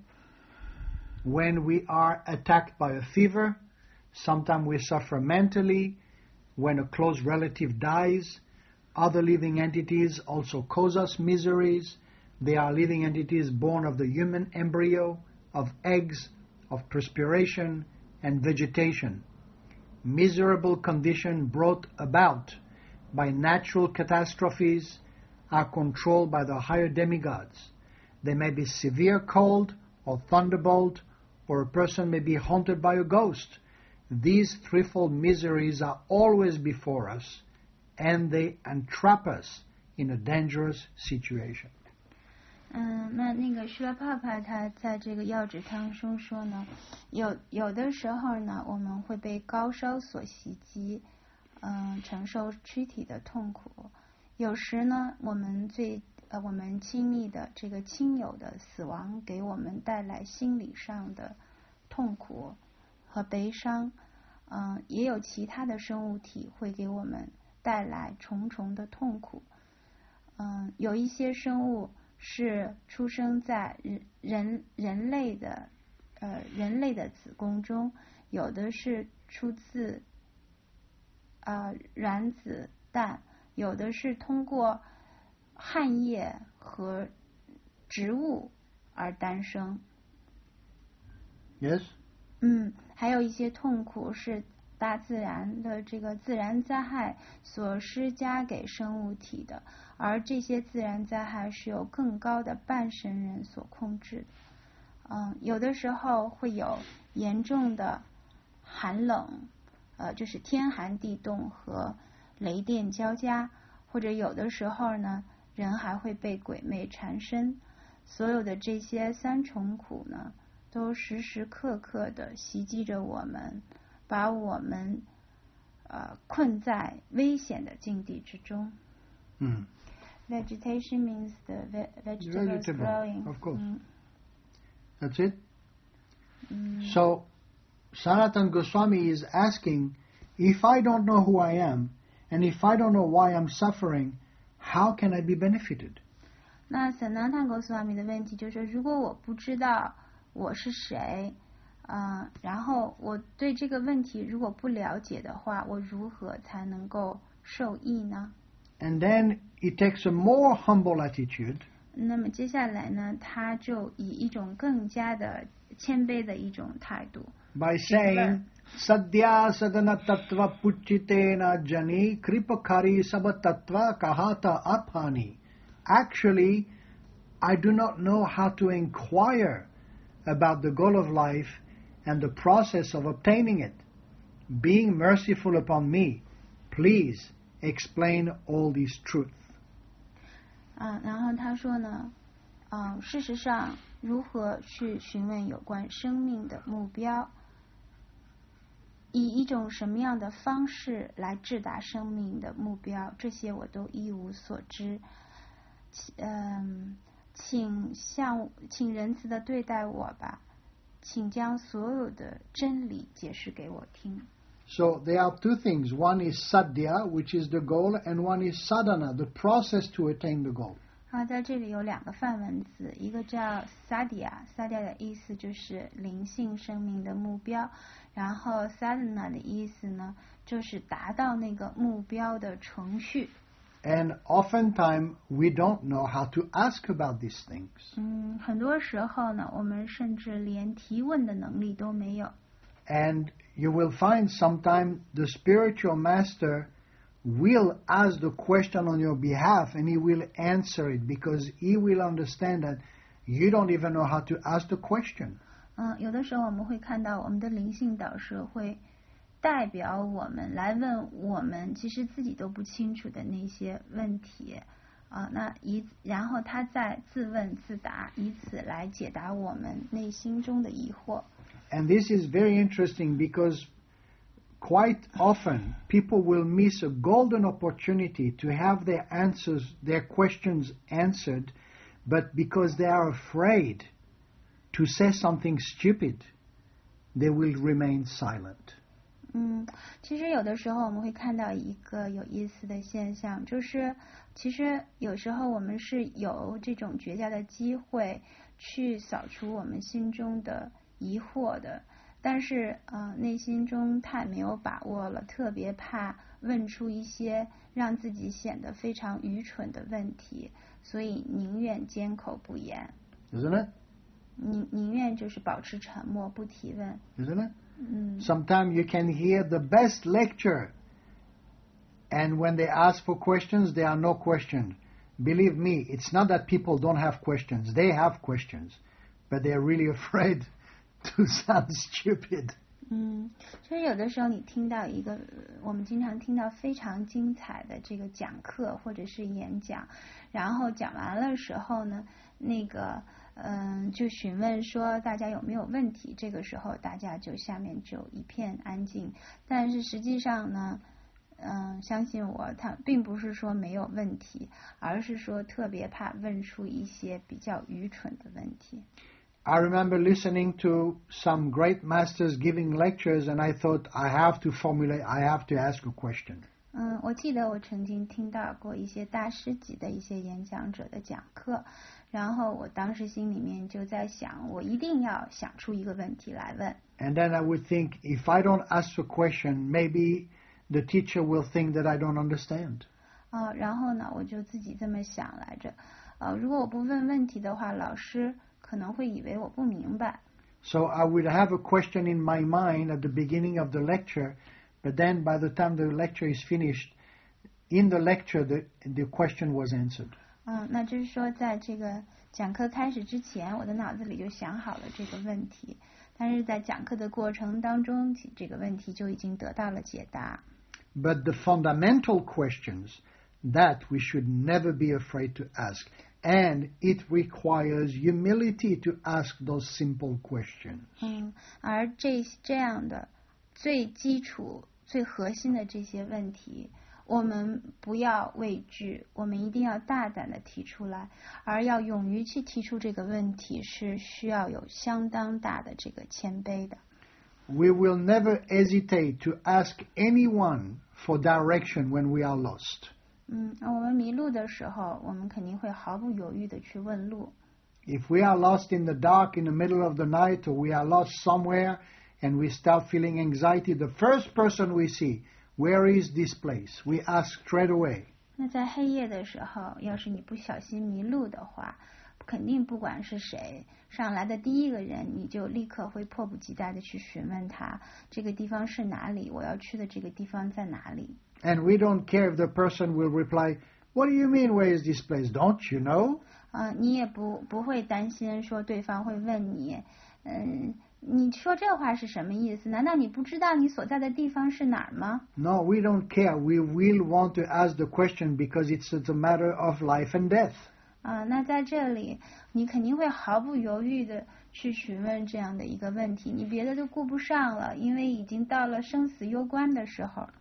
when we are attacked by a fever. Sometimes we suffer mentally when a close relative dies. Other living entities also cause us miseries. They are living entities born of the human embryo, of eggs, of perspiration, and vegetation. Miserable condition brought about by natural catastrophes are controlled by the higher demigods. There may be severe cold or thunderbolt, or a person may be haunted by a ghost. These threefold miseries are always before us, and they entrap us in a dangerous situation. 那个施拉帕帕他在这个药指汤中说呢，有的时候呢，我们会被高烧所袭击，承受躯体的痛苦。有时呢，我们亲密的这个亲友的死亡给我们带来心理上的痛苦和悲伤。也有其他的生物体会给我们带来重重的痛苦。有一些生物是出生在人类的子宫中，有的是出自卵子蛋，有的是通过汗液和植物而诞生。 Yes? 还有一些痛苦是大自然的这个自然灾害所施加给生物体的，而这些自然灾害是由更高的半神人所控制的。有的时候会有严重的寒冷，就是天寒地冻和雷电交加，或者有的时候呢，人还会被鬼魅缠身。所有的这些3重苦呢，都时时刻刻的袭击着我们，把我们困在危险的境地之中。Vegetation means the vegetables growing. Of course. That's it? So, Sanatana Goswami is asking, if I don't know who I am, and if I don't know why I'm suffering, how can I be benefited? 那 Sanatana Goswami 的问题就是说，如果我不知道我是谁， 然后我对这个问题如果不了解的话，我如何才能够受益呢？ And then he takes a more humble attitude. 那么接下来呢，他就以一种更加的谦卑的一种态度 By saying, Sadhya sadhana tattva puchitena jani kripakari sabatattva kahata aphani. Actually, I do not know how to inquire about the goal of life and the process of obtaining it. Being merciful upon me, please explain all these truths. 然后他说呢，事实上如何去询问有关生命的目标，以一种什么样的方式来至达生命的目标，这些我都一无所知。请仁慈的对待我吧，请将所有的真理解释给我听。 So there are two things. One is sadhya, which is the goal, and one is sadhana, the process to attain the goal. 在这里有两个梵文词，一个叫 sadhya，sadhya 的意思就是灵性生命的目标，然后 sadhana 的意思呢，就是达到那个目标的程序。 And oftentimes we don't know how to ask about these things. 很多时候呢，我们甚至连提问的能力都没有。 And you will find sometimes the spiritual master will ask the question on your behalf and he will answer it because he will understand that you don't even know how to ask the question. 有的时候我们会看到我们的灵性导师会代表我们来问我们其实自己都不清楚的那些问题然后他再自问自答，以此来解答我们内心中的疑惑。 And this is very interesting because quite often people will miss a golden opportunity to have their answers, their questions answered, but because they are afraid to say something stupid, they will remain silent. 其实有的时候我们会看到一个有意思的现象，就是其实有时候我们是有这种绝佳的机会去扫除我们心中的疑惑的，但是内心中太没有把握了，特别怕问出一些让自己显得非常愚蠢的问题，所以宁愿缄口不言。 Isn't it? 宁愿就是保持沉默不提问。 Isn't it? Sometimes you can hear the best lecture, and when they ask for questions, there are no questions. Believe me, it's not that people don't have questions. They have questions, but they're really afraid to sound stupid. 其实有的时候你听到一个，我们经常听到非常精彩的这个讲课或者是演讲，然后讲完了时候呢，那个就询问说大家有没有问题，这个时候大家就下面就一片安静，但是实际上呢，相信我，他并不是说没有问题，而是说特别怕问出一些比较愚蠢的问题。 I remember listening to some great masters giving lectures, and I thought, I have to ask a question. 我记得我曾经听到过一些大师级的一些演讲者的讲课，然后我当时心里面就在想，我一定要想出一个问题来问。 And then I would think, if I don't ask a question, maybe the teacher will think that I don't understand. 然后呢，我就自己这么想来着，如果我不问问题的话，老师可能会以为我不明白。 So I would have a question in my mind at the beginning of the lecture, but then by the time the lecture is finished, in the lecture the question was answered. 那就是说在这个讲课开始之前，我的脑子里就想好了这个问题，但是在讲课的过程当中，这个问题就已经得到了解答。 But the fundamental questions that we should never be afraid to ask, and it requires humility to ask those simple questions. 而这样的最基础、最核心的这些问题，我们不要畏惧，我们一定要大胆的提出来，而要勇于去提出这个问题，是需要有相当大的这个谦卑的。 We will never hesitate to ask anyone for direction when we are lost. 我们迷路的时候，我们肯定会毫不犹豫的去问路。 If we are lost in the dark in the middle of the night, or we are lost somewhere and we start feeling anxiety, the first person we see, where is this place? We ask straight away. 那在黑夜的时候，要是你不小心迷路的话，肯定不管是谁上来的第一个人，你就立刻会迫不及待的去询问他，这个地方是哪里？我要去的这个地方在哪里？ And we don't care if the person will reply, "What do you mean, where is this place? Don't you know?" 你也不会担心说对方会问你，你说这话是什么意思？难道你不知道你所在的地方是哪儿吗？ No, we don't care. We will want to ask the question because it's a matter of life and death. 那在这里，你肯定会毫不犹豫的去询问这样的一个问题，你别的都顾不上了，因为已经到了生死攸关的时候。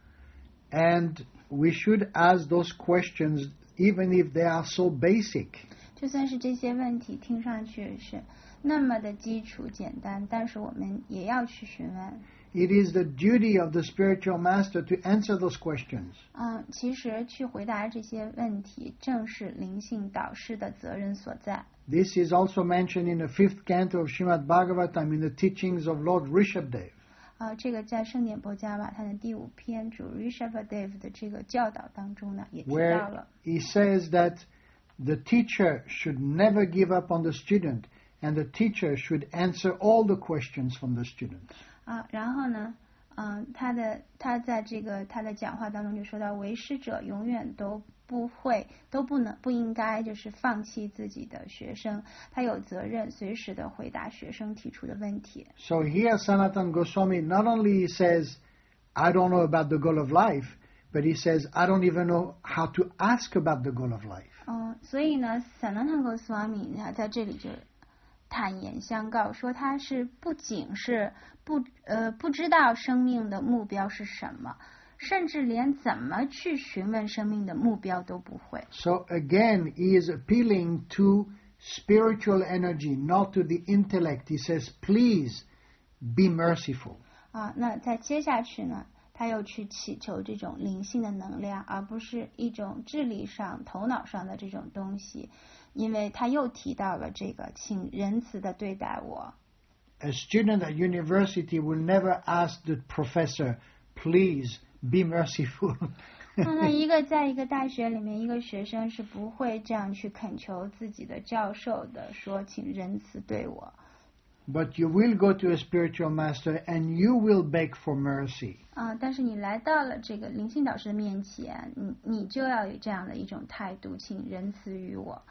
And we should ask those questions even if they are so basic. 就算是这些问题听上去是那么的基础简单，但是我们也要去询问。 It is the duty of the spiritual master to answer those questions. 其实去回答这些问题，正是灵性导师的责任所在。 This is also mentioned in the 5th canto of Srimad Bhagavatam in the teachings of Lord Rishabdev. 这个在圣典波迦瓦坛的第5篇主 Rishabdev 的这个教导当中呢，也提到了。 He says that the teacher should never give up on the student, and the teacher should answer all the questions from the student. 然后呢，他在这个他的讲话当中就说到，为师者永远都不应该就是放弃自己的学生，他有责任随时的回答学生提出的问题。 So here Sanatana Goswami not only says, "I don't know about the goal of life," but he says, "I don't even know how to ask about the goal of life." 所以呢，Sanatana Goswami呢在这里就坦言相告说，他是不仅是不知道生命的目标是什么，甚至连怎么去询问生命的目标都不会。 So again, he is appealing to spiritual energy, not to the intellect. He says, "Please be merciful." 那在接下去呢，他又去祈求这种灵性的能量，而不是一种智力上、头脑上的这种东西，因为他又提到了这个，请仁慈的对待我。 A student at university will never ask the professor, "Please be merciful." 那一个在一个大学里面，一个学生是不会这样去恳求自己的教授的，说请仁慈对我。 But you will go to a spiritual master and you will beg for mercy. 但是你来到了这个灵性导师的面前，你就要有这样的一种态度，请仁慈于我。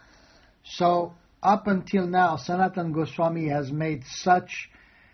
So up until now, Sanatana Goswami has made such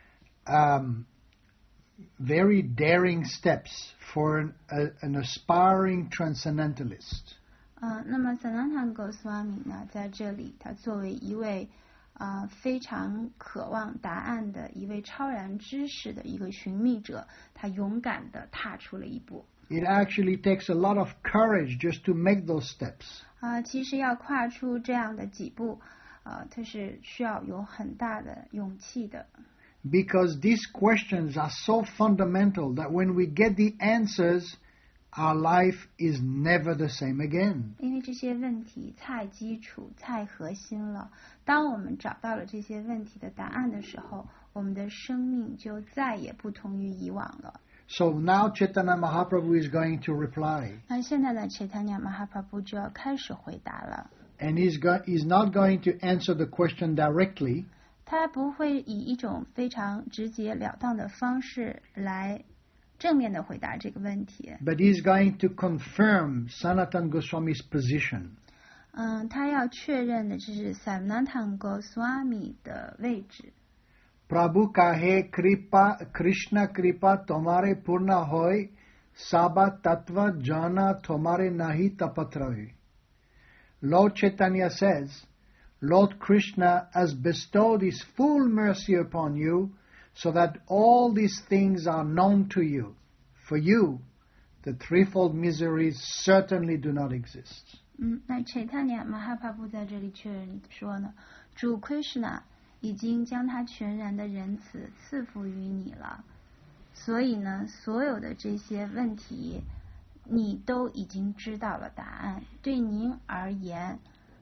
very daring steps for an aspiring transcendentalist. 那么 Sanatana Goswami 呢，在这里，他作为一位非常渴望答案的一位超然知识的一个寻觅者，他勇敢地踏出了一步。 It actually takes a lot of courage just to make those steps. 其实要跨出这样的几步，它是需要有很大的勇气的。 Because these questions are so fundamental that when we get the answers, our life is never the same again. 因为这些问题太基础、太核心了。当我们找到了这些问题的答案的时候，我们的生命就再也不同于以往了。 So now Chaitanya Mahaprabhu is going to reply. 那现在呢，Chaitanya Mahaprabhu 就要开始回答了。 And he's not going to answer the question directly. 他不会以一种非常直截了当的方式来正面的回答这个问题。 But he's going to confirm Sanatana Goswami's position. 他要确认的这是 Sanatana Goswami 的位置。 Prabhu kahe Krishna kripa tomare purna hoy, saba tattva jana tomare nahi tapatravi. Lord Chaitanya says, Lord Krishna has bestowed his full mercy upon you, so that all these things are known to you. For you, the threefold miseries certainly do not exist. 那 Chaitanya Mahaprabhu 在这里确认说呢，主 Krishna 已经将他全然的仁慈赐福于你了，所以呢，所有的这些问题，你都已经知道了答案。对您而言，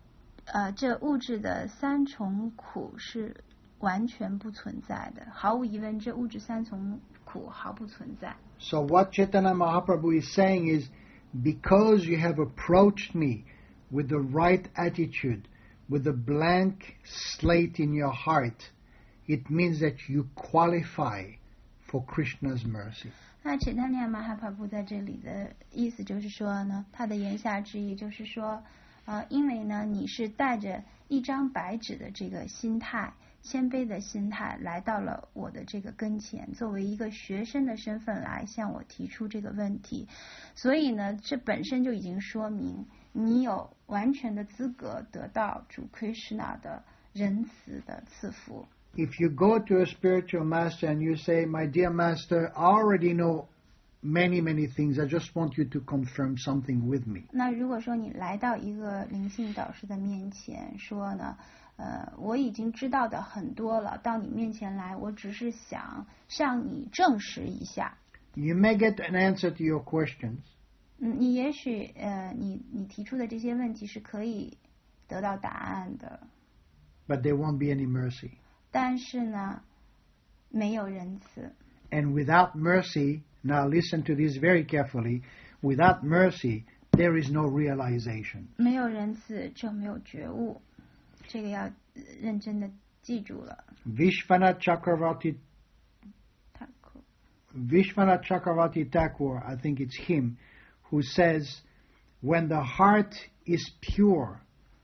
这物质的三重苦是完全不存在的，毫无疑问，这物质三重苦毫不存在。 So what Chaitanya Mahaprabhu is saying is, because you have approached me with the right attitude, with a blank slate in your heart, it means that you qualify for Krishna's mercy. 那Chaitanya Mahaprabhu在这里的意思就是说呢，他的言下之意就是说，因为呢你是带着一张白纸的这个心态，谦卑的心态来到了我的这个跟前，作为一个学生的身份来向我提出这个问题，所以呢这本身就已经说明你有完全的资格得到主 Krishna 的仁慈的赐福。 If you go to a spiritual master and you say, my dear master, I already know many, many things. I just want you to confirm something with me. 那如果说你来到一个灵性导师的面前说呢，我已经知道的很多了，到你面前来，我只是想向你证实一下。 You may get an answer to your questions. 你也许你提出的这些问题是可以得到答案的。 But there won't be any mercy. 但是呢，没有仁慈。 And without mercy, now listen to this very carefully, without mercy, there is no realization. 没有仁慈就没有觉悟，这个要认真的记住了。 Vishwanath Chakravarti Thakur, I think it's him, who says, when the heart is pure,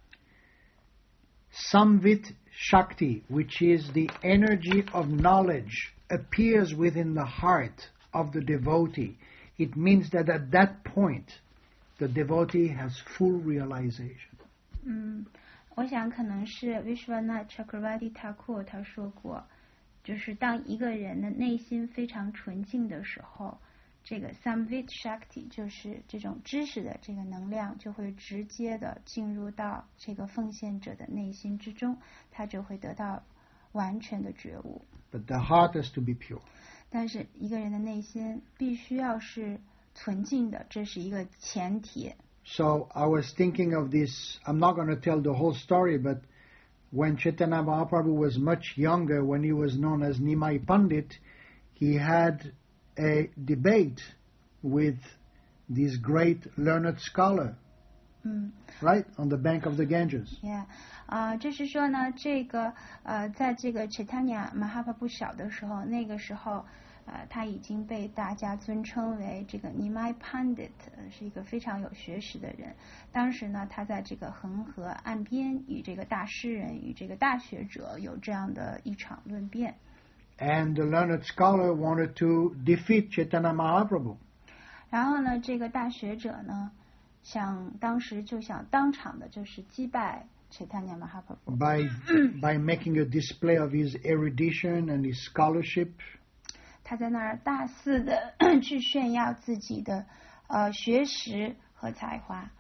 Samvit Shakti, which is the energy of knowledge, appears within the heart of the devotee. It means that at that point, the devotee has full realization. 我想可能是 Vishwanath Chakravarti Thakur 他说过，就是当一个人的内心非常纯净的时候，这个 Samvit Shakti 就是这种知识的这个能量就会直接的进入到这个奉献者的内心之中，他就会得到完全的觉悟。 But the heart has to be pure. 但是一个人的内心必须要是纯净的，这是一个前提。 So I was thinking of this, I'm not going to tell the whole story, but when Chaitanya Mahaprabhu was much younger, when he was known as Nimai Pandit, he had a debate with this great learned scholar, right, on the bank of the Ganges. Yeah. 就是说呢，这个在这个 Chaitanya Mahaprabhu 小的时候，那个时候他已经被大家尊称为这个 Nimai Pandit， 是一个非常有学识的人。当时呢，他在这个恒河岸边与这个大诗人与这个大学者有这样的一场论辩。 And the learned scholar wanted to defeat Chaitanya Mahaprabhu. 然后呢，这个大学者呢，当时就想当场的就是击败 Chaitanya Mahaprabhu by making a display of his erudition and his scholarship. 他在那儿大肆的去炫耀自己的学识和才华。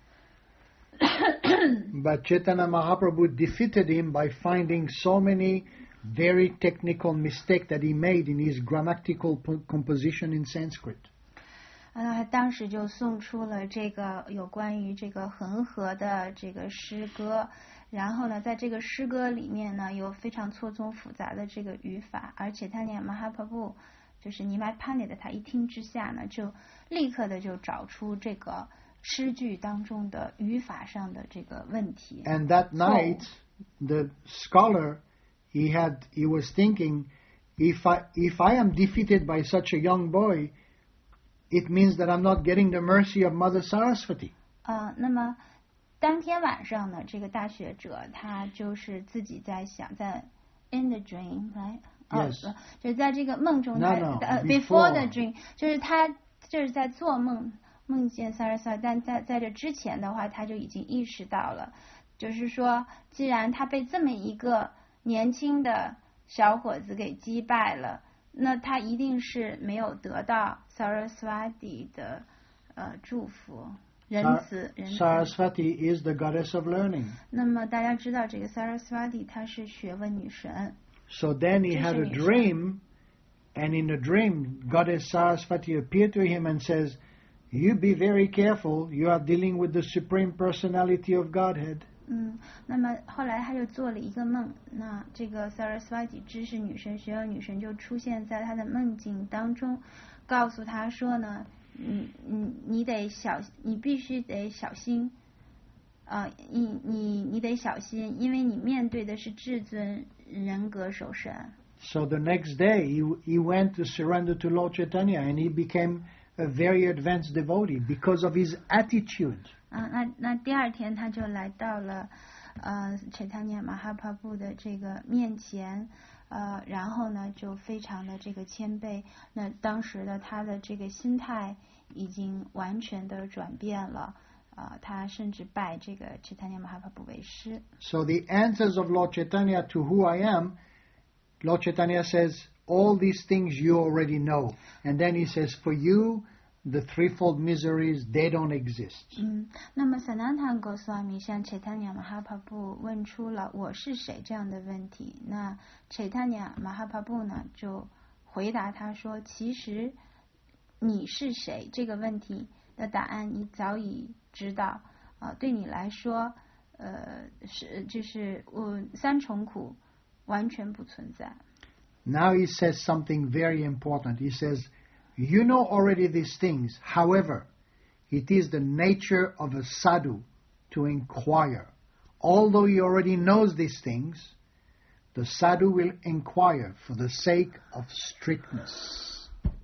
But Chaitanya Mahaprabhu defeated him by finding so many very technical mistakes that he made in his grammatical composition in Sanskrit. 当时就送出了这个有关于这个恒河的这个诗歌，然后呢，在这个诗歌里面呢，有非常错综复杂的这个语法，而且他念 Mahaprabhu 就是Nimai Pandit 他一听之下呢，就立刻的就找出这个诗句当中的语法上的这个问题。 And that night, the scholar he was thinking, if I am defeated by such a young boy, it means that I'm not getting the mercy of Mother Saraswati. 那么当天晚上呢，这个大学者他就是自己在想，在 in the dream， right？ Yes. 就是在这个梦中 before the dream， 就是他就是在做梦见 Saraswati， 但在这之前的话，他就已经意识到了，就是说，既然他被这么一个年轻的小伙子给击败了，那他一定是没有得到 Saraswati 的祝福。仁慈 Saraswati is the goddess of learning. 那么大家知道这个 Saraswati 她是学问女神。 So then he had a dream, and in the dream, Goddess Saraswati appeared to him and says, "You be very careful. You are dealing with the Supreme Personality of Godhead." 那么后来他就做了一个梦，那这个 Saraswati 知识女神学有女神就出现在他的梦境当中，告诉他说呢，你必须得小心，你得小心，因为你面对的是至尊人格守神。 So the next day he went to surrender to Lord Chaitanya and he became a very advanced devotee because of his attitude. 那第二天他就来到了Chaitanya Mahaprabhu 的这个面前，然后呢就非常的这个谦卑。那当时的他的这个心态已经完全的转变了，他甚至拜这个 Chaitanya Mahaprabhu 为师。 So the answers of Lord Chaitanya to who I am, Lord Chaitanya says, all these things you already know. And then he says, for you, the threefold miseries, they don't exist. 那么 Sanatana Goswami 向 Chaitanya Mahaprabhu 问出了我是谁这样的问题，那 Chaitanya Mahaprabhu 呢就回答他说，其实你是谁这个问题的答案你早已知道，对你来说就是三重苦完全不存在。 Now he says something very important. He says, you know already these things. However, it is the nature of a sadhu to inquire. Although he already knows these things, the sadhu will inquire for the sake of strictness.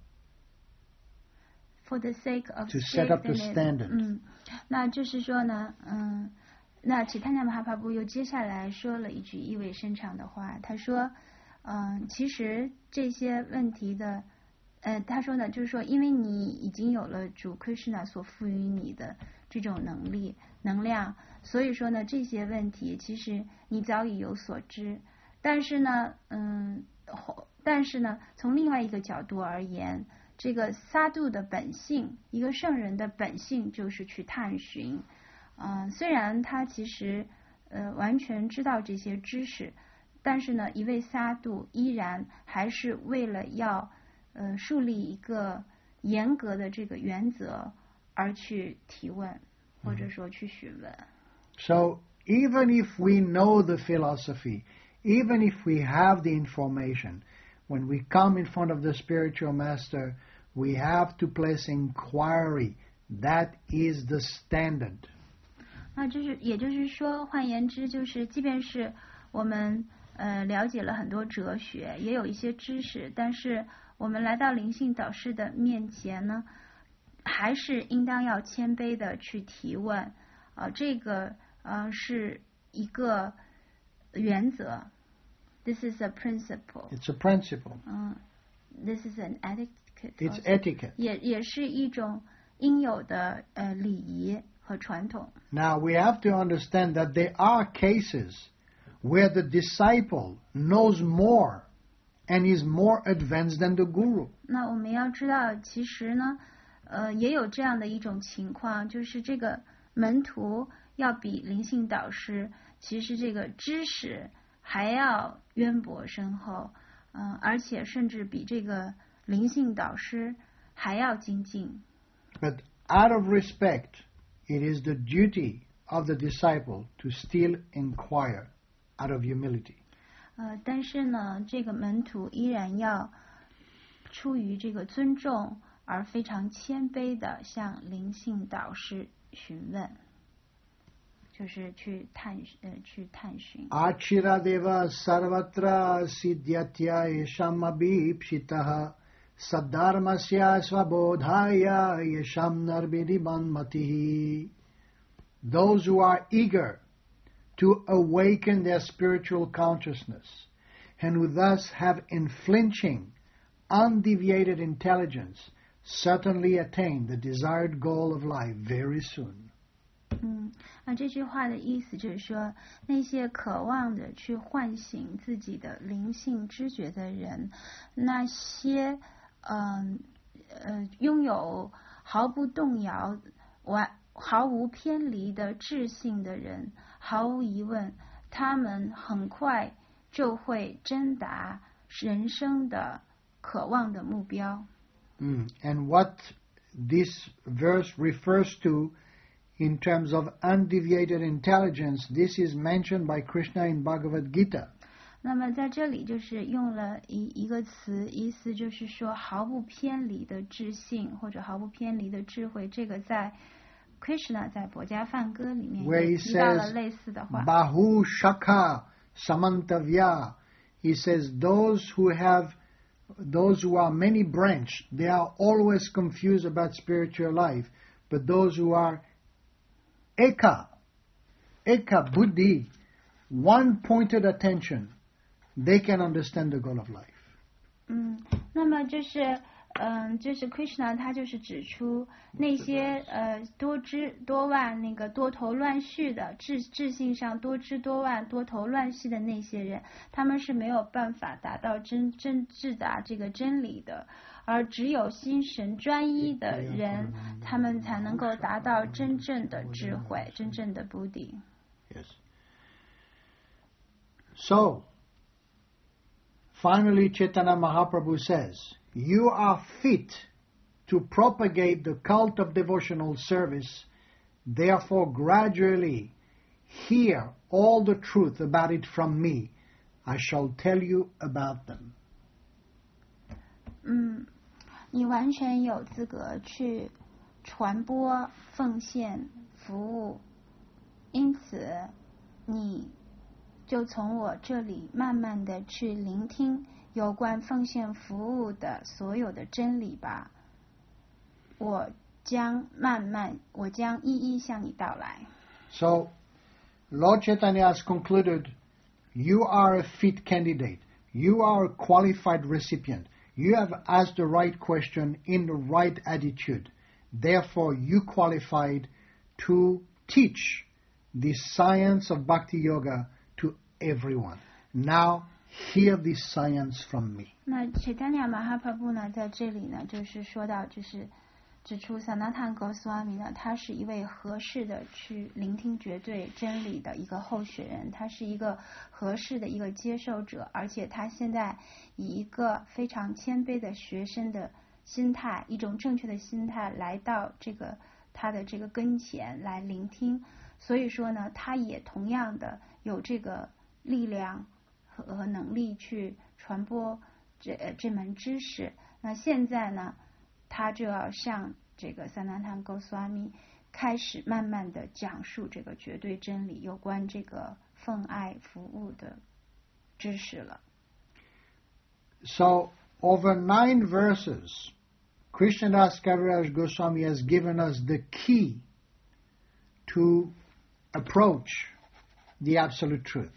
For the sake of to set up the standard. 那就是说呢，那Chaitanya Mahaprabhu又接下来说了一句意味深长的话，他说，其实这些问题的。他说呢，就是说，因为你已经有了主 Krishna 所赋予你的这种能量，所以说呢，这些问题其实你早已有所知。但是呢，从另外一个角度而言，这个萨度的本性，一个圣人的本性就是去探寻。虽然他其实完全知道这些知识，但是呢，一位萨度依然还是为了要树立一个严格的这个原则而去提问，或者说去询问。 So even if we know the philosophy, even if we have the information, when we come in front of the spiritual master, we have to place inquiry. That is the standard. 也就是说，换言之，就是即便是我们了解了很多哲学，也有一些知识，但是我们来到灵性导师的面前呢，还是应当要谦卑的去提问。这个是一个原则。This is a principle. It's a principle. This is an etiquette. It's etiquette. 也是一种应有的礼仪和传统。 Now we have to understand that there are cases where the disciple knows more and is more advanced than the guru. 那我们要知道，其实呢，也有这样的一种情况，就是这个门徒要比灵性导师，其实这个知识还要渊博深厚，而且甚至比这个灵性导师还要精进。 But out of respect, it is the duty of the disciple to still inquire out of humility. 但是呢，这个门徒依然要出于这个尊重而非常谦卑的向灵性导师询问，就是去探寻。 Achiradeva sarvatra siddhyatya yesham abhipshitaha saddharmasya svabodhaya yesham narvidiman matihi. Those who are eager to awaken their spiritual consciousness, and who thus have unflinching, undeviated intelligence, certainly attain the desired goal of life very soon. 这句话的意思就是说，那些渴望着去唤醒自己的灵性知觉的人，那些拥有毫不动摇、毫无偏离的智性的人，毫无疑问，他们很快就会真达人生的渴望的目标。 And what this verse refers to in terms of undeviated intelligence, this is mentioned by Krishna in Bhagavad Gita. 那么在这里就是用了一个词，意思就是说毫不偏离的智性或者毫不偏离的智慧。这个在 Krishna 在《薄伽梵歌》里面也提到了类似的话。 Bahu Shakha Samantavya. He says those who are many branched, they are always confused about spiritual life. But those who are Eka Buddhi, one-pointed attention, they can understand the goal of life. 那么就是 Krishna 他就是指出那些多知多万那个多头乱绪的智性上多知多万多头乱绪的那些人，他们是没有办法达到真至达这个真理的，而只有心神专一的人，他们才能够达到真正的智慧，真正的 Buddhi。 Yes. So, finally, Chaitanya Mahaprabhu says, you are fit to propagate the cult of devotional service. Therefore, gradually hear all the truth about it from me. I shall tell you about them. 你完全有资格去传播、奉献、服务，因此你就从我这里慢慢的去聆听有关奉献服务的所有的真理吧。我将一一向你道来。 So, Lord Chaitanya has concluded, you are a fit candidate. You are a qualified recipient. You have asked the right question in the right attitude. Therefore, you qualified to teach the science of Bhakti Yoga to everyone. Now, hear this science from me. 那 Chaitanya Mahaprabhu 呢，在这里呢，就是说到，就是指出 Sanatana Goswami 呢，他是一位合适的去聆听绝对真理的一个候选人，他是一个合适的一个接受者，而且他现在以一个非常谦卑的学生的心态，一种正确的心态来到他的这个跟前来聆听，所以说呢，他也同样的有这个力量和能力去传播这门知识。那现在呢，他就要向这个Sanatana Goswami开始慢慢的讲述这个绝对真理，有关这个奉爱服务的知识了。 So, over 9 verses, Krishnadas Kaviraj Goswami has given us the key to approach the absolute truth.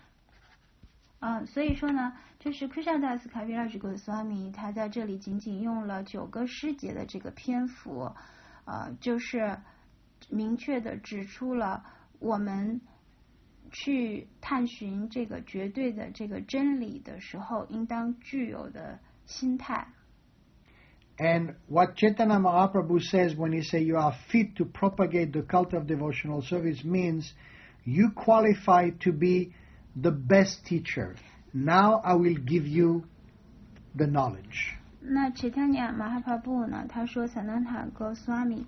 所以说呢，就是 Krishnadas Kaviraj Goswami 他在这里仅仅用了9个诗节的这个篇幅，就是明确的指出了我们去探寻这个绝对的这个真理的时候应当具有的心态。 And what Chaitanya Mahaprabhu says when he says you are fit to propagate the cult of devotional service means you qualify to be the best teacher. Now I will give you the knowledge. 那 Chaitanya Mahaprabhu 呢，他说 Sanatana Goswami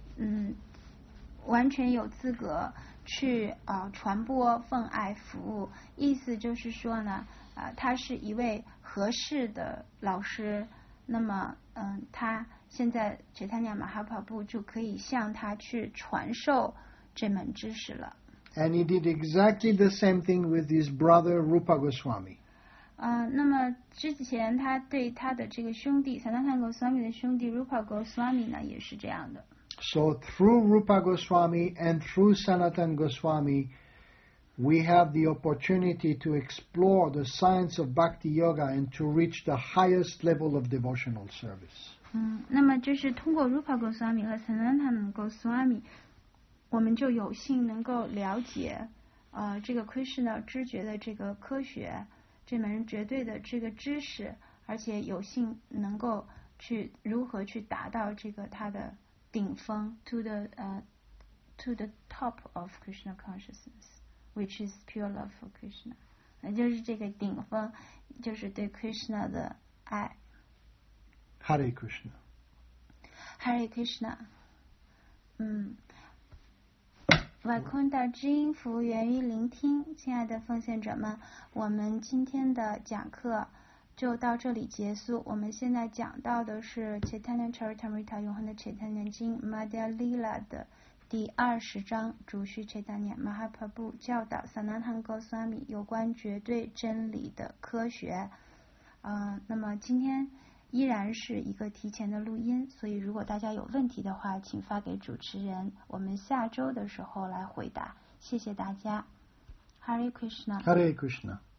完全有资格去传播奉爱服务，意思就是说呢，他是一位合适的老师，那么他现在 Chaitanya Mahaprabhu 就可以向他去传授这门知识了。 And he did exactly the same thing with his brother Rupa Goswami. 那么之前他对他的这个兄弟 Sanatana Goswami 的兄弟 Rupa Goswami 呢也是这样的。 So through Rupa Goswami and through Sanatana Goswami, we have the opportunity to explore the science of Bhakti Yoga and to reach the highest level of devotional service. 那么就是通过 Rupa Goswami 和 Sanatana Goswami， 我们就有幸能够了解这个 Krishna 知觉的这个科学，这门绝对的这个知识，而且有幸能够去如何去达到这个它的顶峰 to the top of Krishna consciousness, which is pure love for Krishna， 就是这个顶峰，就是对 Krishna 的爱。 Hare Krishna. Hare Krishna。 瓦昆达之音，服务源于聆听。亲爱的奉献者们，我们今天的讲课就到这里结束。我们现在讲到的是 Chaitanya Charitamrita 永恒的 Chaitanya 经 Madhya Lila 的第20章，主须 Chaitanya Mahaprabhu 教导 Sanatana Goswami 有关绝对真理的科学。那么今天依然是一个提前的录音，所以如果大家有问题的话，请发给主持人，我们下周的时候来回答。谢谢大家。Hare Krishna。 Hare Krishna。